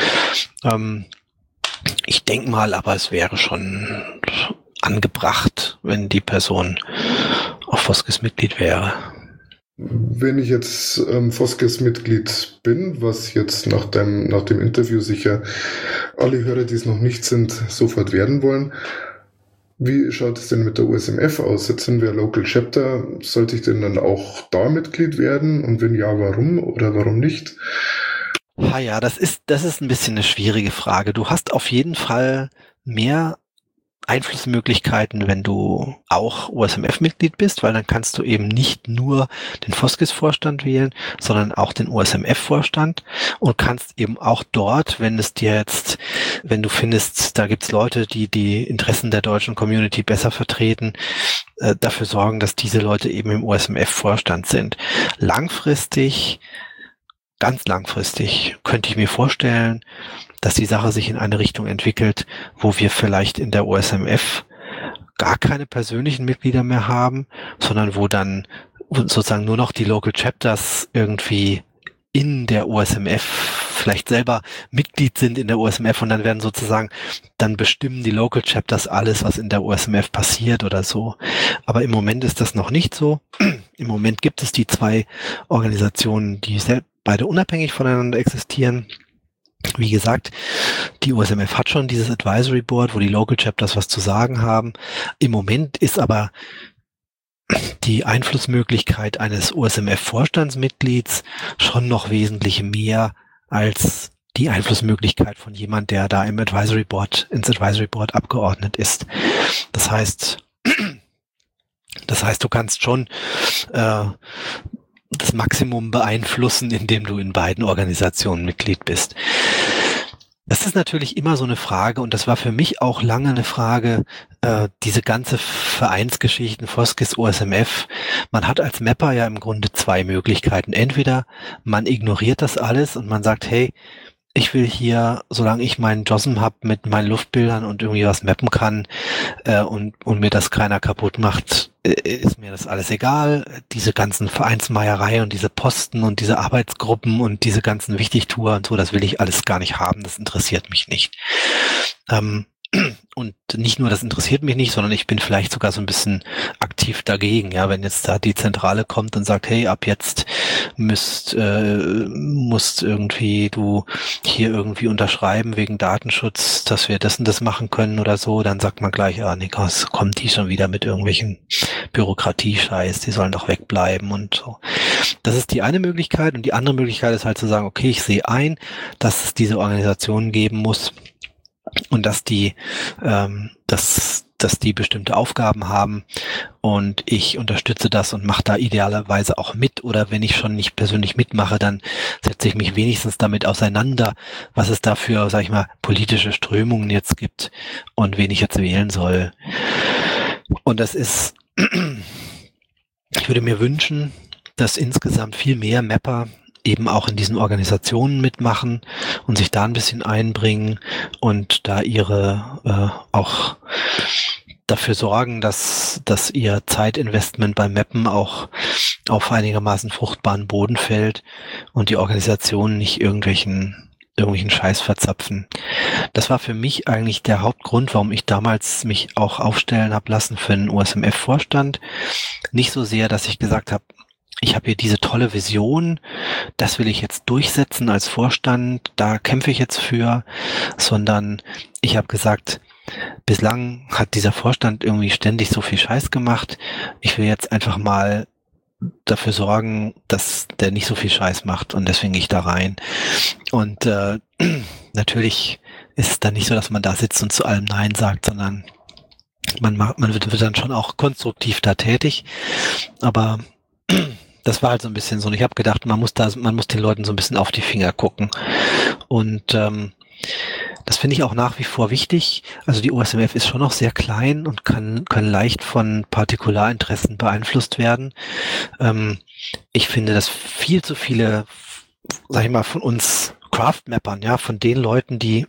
Ich denke mal, aber es wäre schon angebracht, wenn die Person auch Foskis-Mitglied wäre. Wenn ich jetzt Foskis-Mitglied bin, was jetzt nach dem Interview sicher alle Hörer, die es noch nicht sind, sofort werden wollen, wie schaut es denn mit der USMF aus? Jetzt sind wir Local Chapter. Sollte ich denn dann auch da Mitglied werden? Und wenn ja, warum oder warum nicht? Ja, das ist ein bisschen eine schwierige Frage. Du hast auf jeden Fall mehr Einflussmöglichkeiten, wenn du auch OSMF-Mitglied bist, weil dann kannst du eben nicht nur den Foskis-Vorstand wählen, sondern auch den OSMF-Vorstand und kannst eben auch dort, wenn du findest, da gibt's Leute, die die Interessen der deutschen Community besser vertreten, dafür sorgen, dass diese Leute eben im OSMF-Vorstand sind. Ganz langfristig könnte ich mir vorstellen, dass die Sache sich in eine Richtung entwickelt, wo wir vielleicht in der OSMF gar keine persönlichen Mitglieder mehr haben, sondern wo dann sozusagen nur noch die Local Chapters irgendwie in der OSMF vielleicht selber Mitglied sind in der OSMF und dann bestimmen die Local Chapters alles, was in der OSMF passiert oder so. Aber im Moment ist das noch nicht so. Im Moment gibt es die zwei Organisationen, die beide unabhängig voneinander existieren. Wie gesagt, die OSMF hat schon dieses Advisory Board, wo die Local Chapters was zu sagen haben. Im Moment ist aber die Einflussmöglichkeit eines OSMF-Vorstandsmitglieds schon noch wesentlich mehr als die Einflussmöglichkeit von jemand, der da ins Advisory Board abgeordnet ist. Das heißt, du kannst schon das Maximum beeinflussen, indem du in beiden Organisationen Mitglied bist. Das ist natürlich immer so eine Frage, und das war für mich auch lange eine Frage, diese ganze Vereinsgeschichten, Foskis, OSMF. Man hat als Mapper ja im Grunde zwei Möglichkeiten. Entweder man ignoriert das alles und man sagt, hey, ich will hier, solange ich meinen JOSM habe mit meinen Luftbildern und irgendwie was mappen kann und mir das keiner kaputt macht, ist mir das alles egal. Diese ganzen Vereinsmeierei und diese Posten und diese Arbeitsgruppen und diese ganzen Wichtigtour und so, das will ich alles gar nicht haben, das interessiert mich nicht. Und nicht nur, das interessiert mich nicht, sondern ich bin vielleicht sogar so ein bisschen aktiv dagegen. Ja, wenn jetzt da die Zentrale kommt und sagt, hey, ab jetzt musst irgendwie du hier irgendwie unterschreiben wegen Datenschutz, dass wir das und das machen können oder so, dann sagt man gleich, nee, kommen die schon wieder mit irgendwelchen Bürokratiescheiß, die sollen doch wegbleiben und so. Das ist die eine Möglichkeit, und die andere Möglichkeit ist halt zu sagen, okay, ich sehe ein, dass es diese Organisationen geben muss, und dass die bestimmte Aufgaben haben, und ich unterstütze das und mache da idealerweise auch mit, oder wenn ich schon nicht persönlich mitmache, dann setze ich mich wenigstens damit auseinander, was es da für, sag ich mal, politische Strömungen jetzt gibt und wen ich jetzt wählen soll. Und das ist, ich würde mir wünschen, dass insgesamt viel mehr Mapper eben auch in diesen Organisationen mitmachen und sich da ein bisschen einbringen und da ihre auch dafür sorgen, dass ihr Zeitinvestment beim Mappen auch auf einigermaßen fruchtbaren Boden fällt und die Organisationen nicht irgendwelchen Scheiß verzapfen. Das war für mich eigentlich der Hauptgrund, warum ich damals mich auch aufstellen habe lassen für einen OSMF-Vorstand. Nicht so sehr, dass ich gesagt habe, ich habe hier diese tolle Vision, das will ich jetzt durchsetzen als Vorstand, da kämpfe ich jetzt für, sondern ich habe gesagt, bislang hat dieser Vorstand irgendwie ständig so viel Scheiß gemacht, ich will jetzt einfach mal dafür sorgen, dass der nicht so viel Scheiß macht, und deswegen gehe ich da rein. Und natürlich ist es dann nicht so, dass man da sitzt und zu allem Nein sagt, sondern man wird dann schon auch konstruktiv da tätig, aber das war halt so ein bisschen so. Und ich habe gedacht, man muss den Leuten so ein bisschen auf die Finger gucken. Und das finde ich auch nach wie vor wichtig. Also die OSMF ist schon noch sehr klein und kann leicht von Partikularinteressen beeinflusst werden. Ich finde, dass viel zu viele, sag ich mal, von uns Craft-Mappern, ja, von den Leuten, die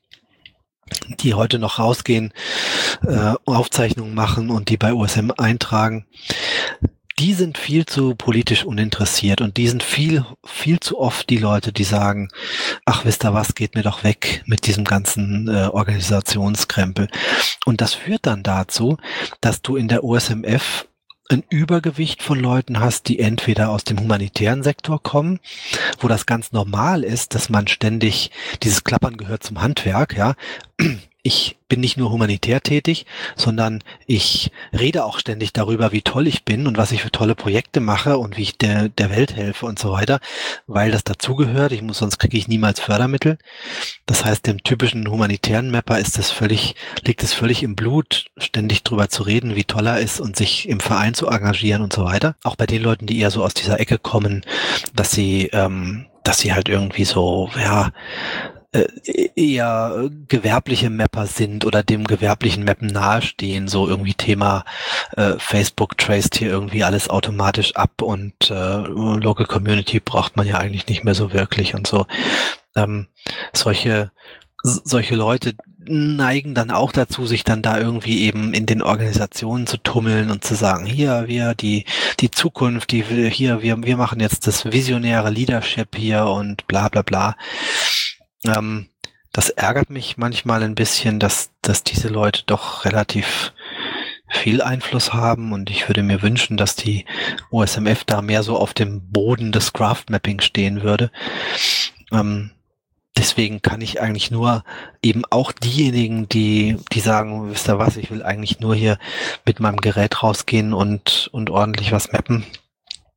heute noch rausgehen, Aufzeichnungen machen und die bei OSM eintragen, die sind viel zu politisch uninteressiert, und die sind viel zu oft die Leute, die sagen, ach, wisst ihr was, geht mir doch weg mit diesem ganzen Organisationskrempel. Und das führt dann dazu, dass du in der OSMF ein Übergewicht von Leuten hast, die entweder aus dem humanitären Sektor kommen, wo das ganz normal ist, dass man ständig, dieses Klappern gehört zum Handwerk, ja. Ich bin nicht nur humanitär tätig, sondern ich rede auch ständig darüber, wie toll ich bin und was ich für tolle Projekte mache und wie ich der Welt helfe und so weiter, weil das dazugehört. Sonst kriege ich niemals Fördermittel. Das heißt, dem typischen humanitären Mapper liegt es völlig im Blut, ständig drüber zu reden, wie toll er ist und sich im Verein zu engagieren und so weiter. Auch bei den Leuten, die eher so aus dieser Ecke kommen, dass sie halt irgendwie so, ja, eher gewerbliche Mapper sind oder dem gewerblichen Mappen nahestehen, so irgendwie Thema Facebook traced hier irgendwie alles automatisch ab und Local Community braucht man ja eigentlich nicht mehr so wirklich und so. Solche Leute neigen dann auch dazu, sich dann da irgendwie eben in den Organisationen zu tummeln und zu sagen, hier, wir, die Zukunft, wir machen jetzt das visionäre Leadership hier und bla bla bla. Das ärgert mich manchmal ein bisschen, dass diese Leute doch relativ viel Einfluss haben, und ich würde mir wünschen, dass die OSMF da mehr so auf dem Boden des Craft-Mapping stehen würde. Deswegen kann ich eigentlich nur eben auch diejenigen, die sagen, wisst ihr was, ich will eigentlich nur hier mit meinem Gerät rausgehen und ordentlich was mappen,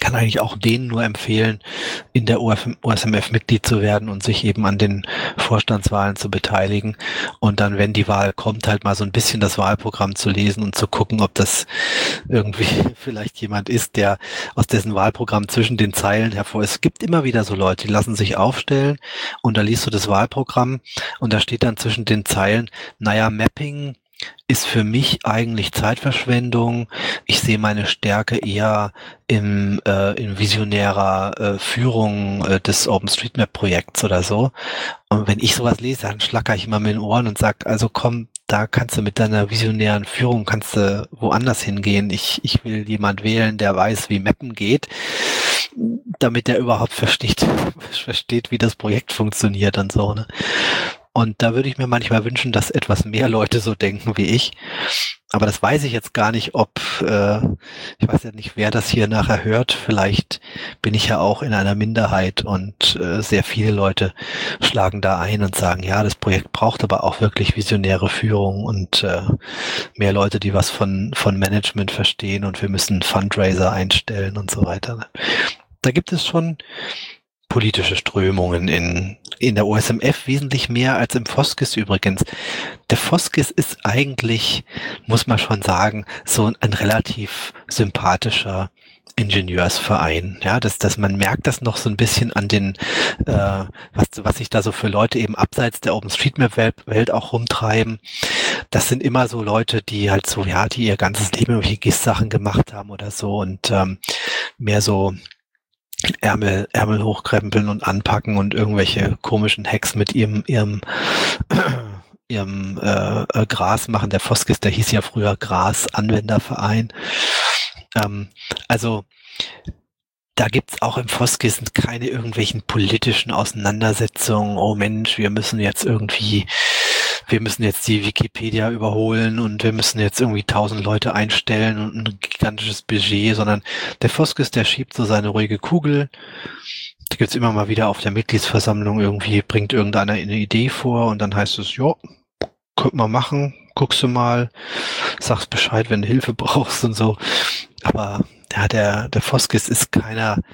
kann eigentlich auch denen nur empfehlen, in der OSMF Mitglied zu werden und sich eben an den Vorstandswahlen zu beteiligen und dann, wenn die Wahl kommt, halt mal so ein bisschen das Wahlprogramm zu lesen und zu gucken, ob das irgendwie vielleicht jemand ist, der aus dessen Wahlprogramm zwischen den Zeilen hervor ist. Es gibt immer wieder so Leute, die lassen sich aufstellen und da liest du das Wahlprogramm und da steht dann zwischen den Zeilen, naja, Mapping ist für mich eigentlich Zeitverschwendung. Ich sehe meine Stärke eher in visionärer Führung des OpenStreetMap-Projekts oder so. Und wenn ich sowas lese, dann schlacker ich immer mit den Ohren und sage, also komm, da kannst du mit deiner visionären Führung, kannst du woanders hingehen. Ich will jemand wählen, der weiß, wie Mappen geht, damit er überhaupt versteht, wie das Projekt funktioniert und so, ne? Und da würde ich mir manchmal wünschen, dass etwas mehr Leute so denken wie ich. Aber das weiß ich jetzt gar nicht, ich weiß ja nicht, wer das hier nachher hört. Vielleicht bin ich ja auch in einer Minderheit und sehr viele Leute schlagen da ein und sagen, ja, das Projekt braucht aber auch wirklich visionäre Führung und mehr Leute, die was von Management verstehen und wir müssen Fundraiser einstellen und so weiter. Da gibt es schon politische Strömungen in der OSMF wesentlich mehr als im Foskis übrigens. Der Foskis ist eigentlich, muss man schon sagen, so ein relativ sympathischer Ingenieursverein. Ja, dass man merkt das noch so ein bisschen an den, was sich da so für Leute eben abseits der OpenStreetMap-Welt auch rumtreiben. Das sind immer so Leute, die halt so, ja, die ihr ganzes Leben irgendwelche GIS-Sachen gemacht haben oder so und mehr so Ärmel hochkrempeln und anpacken und irgendwelche komischen Hacks mit ihrem Gras machen. Der Foskis, der hieß ja früher Gras-Anwenderverein. Also da gibt's auch im Foskis keine irgendwelchen politischen Auseinandersetzungen. Oh Mensch, wir müssen jetzt die Wikipedia überholen und wir müssen jetzt irgendwie 1000 Leute einstellen und ein gigantisches Budget, sondern der Foskis, der schiebt so seine ruhige Kugel. Da gibt's immer mal wieder auf der Mitgliedsversammlung irgendwie, bringt irgendeiner eine Idee vor und dann heißt es, ja, könnt mal machen, guckst du mal, sagst Bescheid, wenn du Hilfe brauchst und so. Aber ja, der Foskis ist kein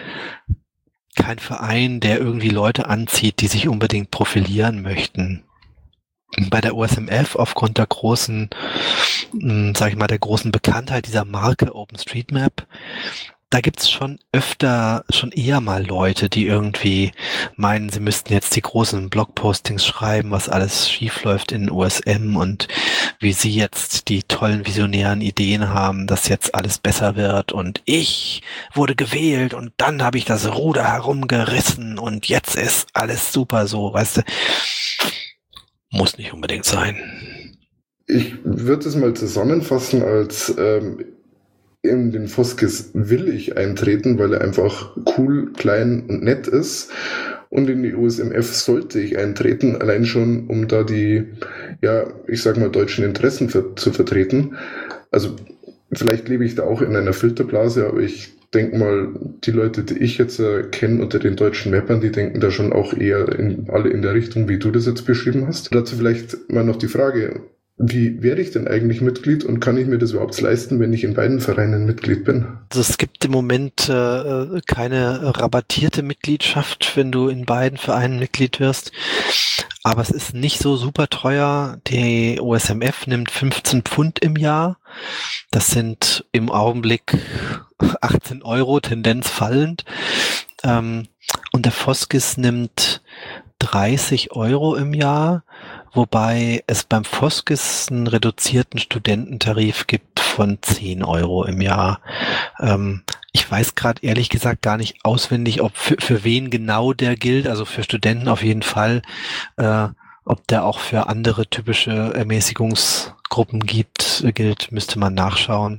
Verein, der irgendwie Leute anzieht, die sich unbedingt profilieren möchten. Bei der OSMF aufgrund der großen, der großen Bekanntheit dieser Marke OpenStreetMap, da gibt's schon eher mal Leute, die irgendwie meinen, sie müssten jetzt die großen Blogpostings schreiben, was alles schief läuft in OSM und wie sie jetzt die tollen visionären Ideen haben, dass jetzt alles besser wird und ich wurde gewählt und dann habe ich das Ruder herumgerissen und jetzt ist alles super so, weißt du. Muss nicht unbedingt sein. Ich würde es mal zusammenfassen als in den Foskis will ich eintreten, weil er einfach cool, klein und nett ist. Und in die OSMF sollte ich eintreten, allein schon, um da die, ja, ich sag mal, deutschen Interessen zu vertreten. Also vielleicht lebe ich da auch in einer Filterblase, aber ich denke mal, die Leute, die ich jetzt kenne unter den deutschen Mappern, die denken da schon auch eher alle in der Richtung, wie du das jetzt beschrieben hast. Dazu vielleicht mal noch die Frage, wie werde ich denn eigentlich Mitglied und kann ich mir das überhaupt leisten, wenn ich in beiden Vereinen Mitglied bin? Also es gibt im Moment keine rabattierte Mitgliedschaft, wenn du in beiden Vereinen Mitglied wirst. Aber es ist nicht so super teuer. Die OSMF nimmt 15 Pfund im Jahr. Das sind im Augenblick 18 €, Tendenz fallend. Und der Foskis nimmt 30 € im Jahr, wobei es beim Foskis einen reduzierten Studententarif gibt von 10 € im Jahr. Ich weiß gerade ehrlich gesagt gar nicht auswendig, ob für wen genau der gilt, also für Studenten auf jeden Fall, ob der auch für andere typische Ermäßigungsgruppen gilt, müsste man nachschauen.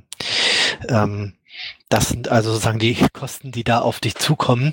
Das sind also sozusagen die Kosten, die da auf dich zukommen.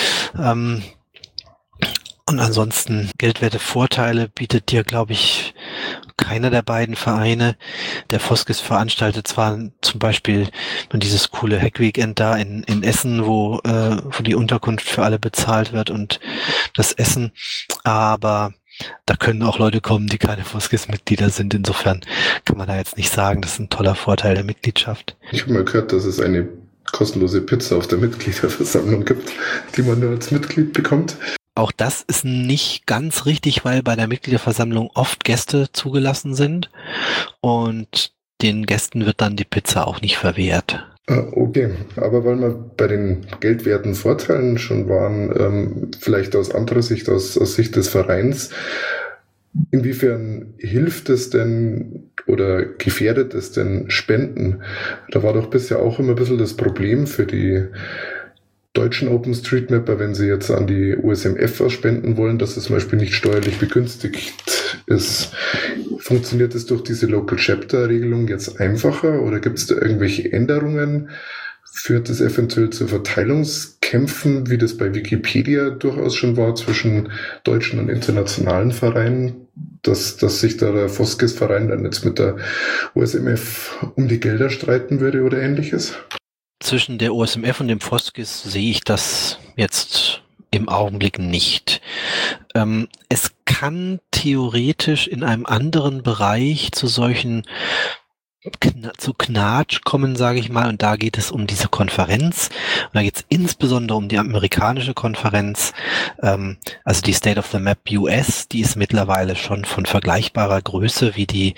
Und ansonsten geldwerte Vorteile bietet dir, glaube ich, keiner der beiden Vereine. Der Foskis veranstaltet zwar zum Beispiel dieses coole Hack-Weekend da in Essen, wo die Unterkunft für alle bezahlt wird und das Essen, aber da können auch Leute kommen, die keine Foskis-Mitglieder sind. Insofern kann man da jetzt nicht sagen, das ist ein toller Vorteil der Mitgliedschaft. Ich habe mal gehört, dass es eine kostenlose Pizza auf der Mitgliederversammlung gibt, die man nur als Mitglied bekommt. Auch das ist nicht ganz richtig, weil bei der Mitgliederversammlung oft Gäste zugelassen sind und den Gästen wird dann die Pizza auch nicht verwehrt. Okay, aber weil wir bei den geldwerten Vorteilen schon waren, vielleicht aus anderer Sicht, aus Sicht des Vereins, inwiefern hilft es denn oder gefährdet es denn Spenden? Da war doch bisher auch immer ein bisschen das Problem für die deutschen OpenStreetMapper, wenn sie jetzt an die USMF was spenden wollen, dass es zum Beispiel nicht steuerlich begünstigt ist. Funktioniert es durch diese Local Chapter Regelung jetzt einfacher oder gibt es da irgendwelche Änderungen? Führt es eventuell zu Verteilungskämpfen, wie das bei Wikipedia durchaus schon war, zwischen deutschen und internationalen Vereinen, dass sich da der Foskis-Verein dann jetzt mit der USMF um die Gelder streiten würde oder ähnliches? Zwischen der USMF und dem Foskis sehe ich das jetzt im Augenblick nicht. Es kann theoretisch in einem anderen Bereich zu solchen zu Knatsch kommen, sage ich mal, und da geht es um diese Konferenz. Und da geht es insbesondere um die amerikanische Konferenz, also die State of the Map US, die ist mittlerweile schon von vergleichbarer Größe wie die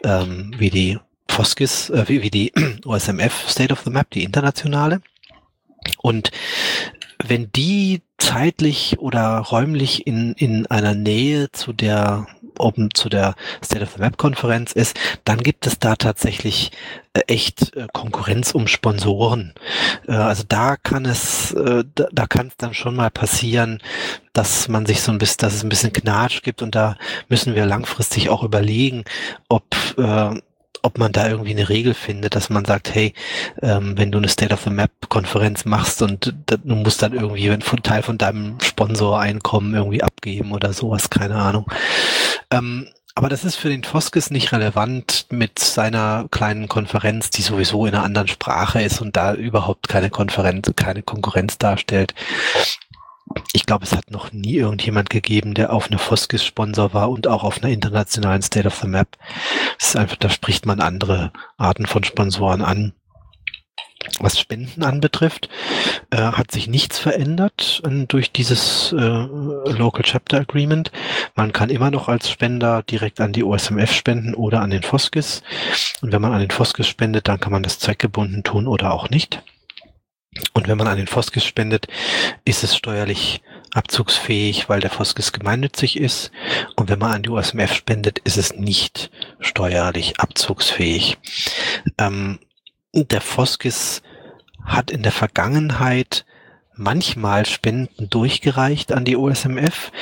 Foskis, wie die OSMF State of the Map, die internationale. Und wenn die zeitlich oder räumlich in einer Nähe zu der State of the Map Konferenz ist, dann gibt es da tatsächlich echt Konkurrenz um Sponsoren. Also da kann es dann schon mal passieren, dass man sich dass es ein bisschen Knatsch gibt und da müssen wir langfristig auch überlegen, ob man da irgendwie eine Regel findet, dass man sagt, hey, wenn du eine State of the Map Konferenz machst und du musst dann irgendwie einen Teil von deinem Sponsoreinkommen irgendwie abgeben oder sowas, keine Ahnung. Aber das ist für den Foskis nicht relevant mit seiner kleinen Konferenz, die sowieso in einer anderen Sprache ist und da überhaupt keine Konkurrenz darstellt. Ich glaube, es hat noch nie irgendjemand gegeben, der auf einer Foskis Sponsor war und auch auf einer internationalen State of the Map. Das ist einfach, da spricht man andere Arten von Sponsoren an. Was Spenden anbetrifft, hat sich nichts verändert durch dieses Local Chapter Agreement. Man kann immer noch als Spender direkt an die OSMF spenden oder an den Foskis. Und wenn man an den Foskis spendet, dann kann man das zweckgebunden tun oder auch nicht. Und wenn man an den Foskis spendet, ist es steuerlich abzugsfähig, weil der Foskis gemeinnützig ist. Und wenn man an die OSMF spendet, ist es nicht steuerlich abzugsfähig. Der Foskis hat in der Vergangenheit manchmal Spenden durchgereicht an die OSMF,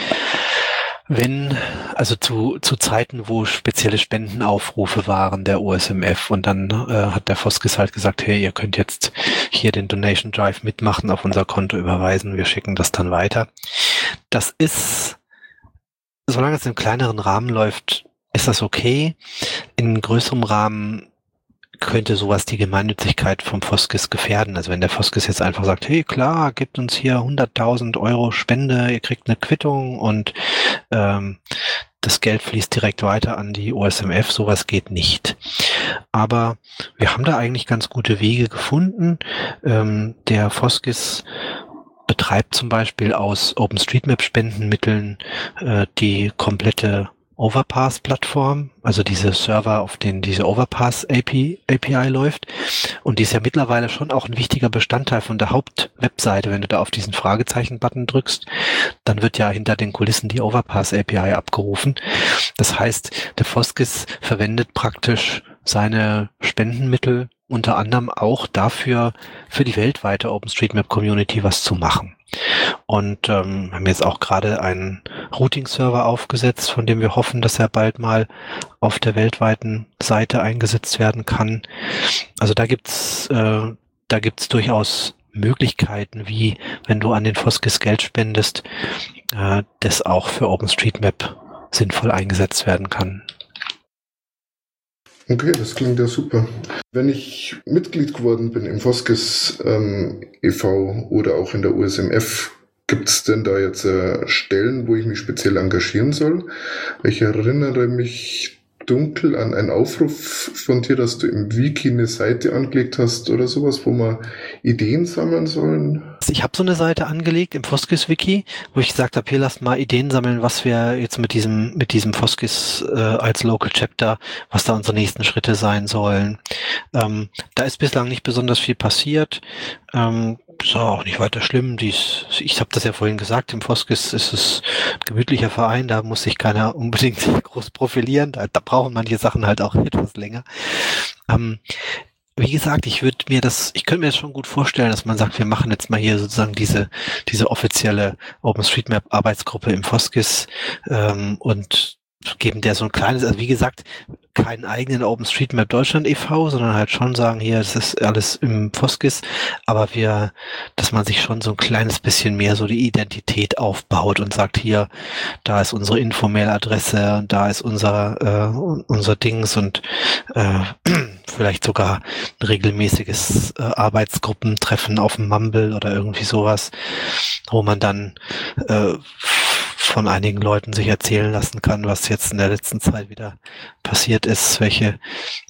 also zu Zeiten, wo spezielle Spendenaufrufe waren der OSMF und dann hat der Foskis halt gesagt, hey, ihr könnt jetzt hier den Donation Drive mitmachen, auf unser Konto überweisen, wir schicken das dann weiter. Das ist, solange es im kleineren Rahmen läuft, ist das okay. In größerem Rahmen könnte sowas die Gemeinnützigkeit vom Foskis gefährden. Also wenn der Foskis jetzt einfach sagt, hey klar, gebt uns hier 100.000 Euro Spende, ihr kriegt eine Quittung und das Geld fließt direkt weiter an die OSMF, sowas geht nicht. Aber wir haben da eigentlich ganz gute Wege gefunden. Der Foskis betreibt zum Beispiel aus OpenStreetMap-Spendenmitteln die komplette Overpass-Plattform, also diese Server, auf denen diese Overpass-API läuft. Und die ist ja mittlerweile schon auch ein wichtiger Bestandteil von der Hauptwebseite. Wenn du da auf diesen Fragezeichen-Button drückst, dann wird ja hinter den Kulissen die Overpass-API abgerufen. Das heißt, der Foskis verwendet praktisch seine Spendenmittel unter anderem auch dafür, für die weltweite OpenStreetMap-Community was zu machen. Und haben jetzt auch gerade einen Routing-Server aufgesetzt, von dem wir hoffen, dass er bald mal auf der weltweiten Seite eingesetzt werden kann. Also da gibt's durchaus Möglichkeiten, wie, wenn du an den Foskis Geld spendest, das auch für OpenStreetMap sinnvoll eingesetzt werden kann. Okay, das klingt ja super. Wenn ich Mitglied geworden bin im Foskis e.V. oder auch in der USMF, gibt es denn da jetzt Stellen, wo ich mich speziell engagieren soll? Ich erinnere mich, dunkel an einen Aufruf von dir, dass du im Wiki eine Seite angelegt hast oder sowas, wo wir Ideen sammeln sollen? Ich habe so eine Seite angelegt im Foskis-Wiki, wo ich gesagt habe, hier lasst mal Ideen sammeln, was wir jetzt mit diesem Foskis als Local Chapter, was da unsere nächsten Schritte sein sollen. Da ist bislang nicht besonders viel passiert. Ist auch nicht weiter schlimm. Ich habe das ja vorhin gesagt, im Foskis ist es ein gemütlicher Verein, da muss sich keiner unbedingt groß profilieren. Da brauchen manche Sachen halt auch etwas länger. Wie gesagt, ich könnte mir das schon gut vorstellen, dass man sagt, wir machen jetzt mal hier sozusagen diese offizielle OpenStreetMap-Arbeitsgruppe im Foskis und geben der so ein kleines, also wie gesagt, keinen eigenen OpenStreetMap Deutschland e.V., sondern halt schon sagen, hier, das ist alles im Foskis, aber dass man sich schon so ein kleines bisschen mehr so die Identität aufbaut und sagt, hier, da ist unsere Infomail-Adresse und da ist unser Dings und vielleicht sogar ein regelmäßiges Arbeitsgruppentreffen auf dem Mumble oder irgendwie sowas, wo man dann von einigen Leuten sich erzählen lassen kann, was jetzt in der letzten Zeit wieder passiert ist, welche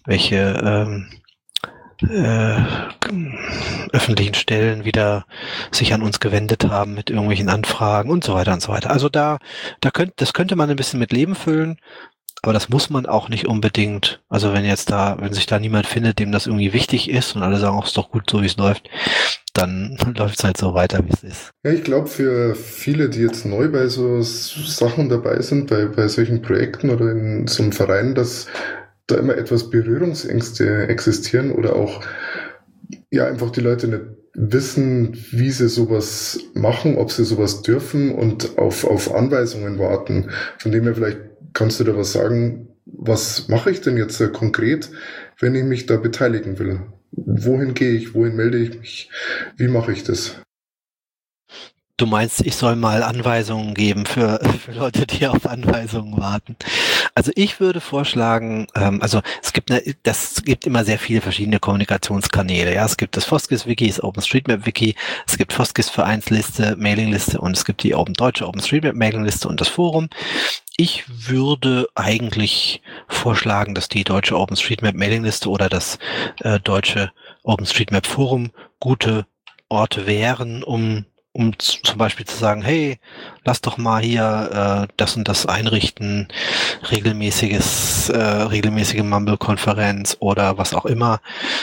öffentlichen Stellen wieder sich an uns gewendet haben mit irgendwelchen Anfragen und so weiter und so weiter. Also das könnte man ein bisschen mit Leben füllen, aber das muss man auch nicht unbedingt. Also wenn sich da niemand findet, dem das irgendwie wichtig ist und alle sagen, auch ist doch gut so, wie es läuft, dann läuft es halt so weiter, wie es ist. Ja, ich glaube, für viele, die jetzt neu bei so Sachen dabei sind, bei solchen Projekten oder in so einem Verein, dass da immer etwas Berührungsängste existieren oder auch ja einfach die Leute nicht wissen, wie sie sowas machen, ob sie sowas dürfen und auf Anweisungen warten. Von dem her vielleicht kannst du da was sagen, was mache ich denn jetzt konkret, wenn ich mich da beteiligen will? Wohin gehe ich? Wohin melde ich mich? Wie mache ich das? Du meinst, ich soll mal Anweisungen geben für Leute, die auf Anweisungen warten. Also ich würde vorschlagen, es gibt immer sehr viele verschiedene Kommunikationskanäle. Ja, es gibt das Foskis-Wiki, das OpenStreetMap-Wiki, es gibt Foskis-Vereinsliste, Mailingliste und es gibt die deutsche OpenStreetMap-Mailingliste und das Forum. Ich würde eigentlich vorschlagen, dass die deutsche OpenStreetMap-Mailingliste oder das deutsche OpenStreetMap-Forum gute Orte wären, um zum Beispiel zu sagen, hey, lass doch mal hier das und das einrichten, regelmäßige Mumble-Konferenz oder was auch immer.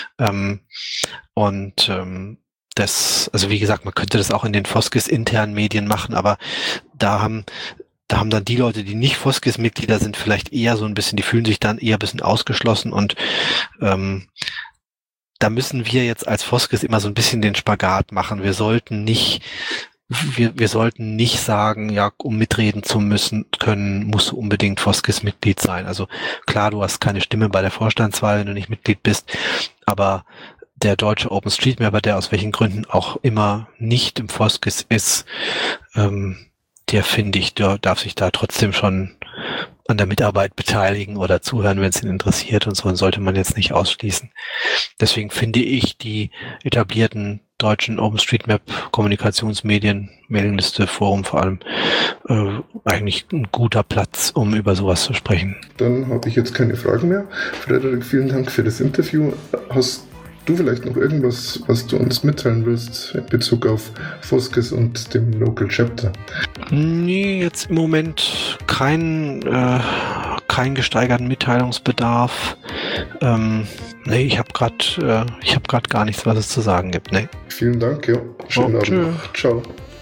Also wie gesagt, man könnte das auch in den Foskis internen Medien machen, aber da haben dann die Leute, die nicht Foskis-Mitglieder sind, vielleicht eher so ein bisschen, die fühlen sich dann eher ein bisschen ausgeschlossen und da müssen wir jetzt als Foskis immer so ein bisschen den Spagat machen. Wir sollten nicht sagen, ja, um mitreden zu können, musst du unbedingt Foskis-Mitglied sein. Also klar, du hast keine Stimme bei der Vorstandswahl, wenn du nicht Mitglied bist, aber der deutsche OpenStreetMapper, der aus welchen Gründen auch immer nicht im Foskis ist, der finde ich, der darf sich da trotzdem schon an der Mitarbeit beteiligen oder zuhören, wenn es ihn interessiert und so, sollte man jetzt nicht ausschließen. Deswegen finde ich die etablierten deutschen OpenStreetMap-Kommunikationsmedien, Mailingliste, Forum vor allem, eigentlich ein guter Platz, um über sowas zu sprechen. Dann habe ich jetzt keine Fragen mehr. Frederik, vielen Dank für das Interview. Hast du vielleicht noch irgendwas, was du uns mitteilen willst in Bezug auf Foskis und dem Local Chapter? Nee, jetzt im Moment kein gesteigerten Mitteilungsbedarf. Ich habe gerade gar nichts, was es zu sagen gibt. Nee. Vielen Dank, ja. Schönen Abend noch. Ciao.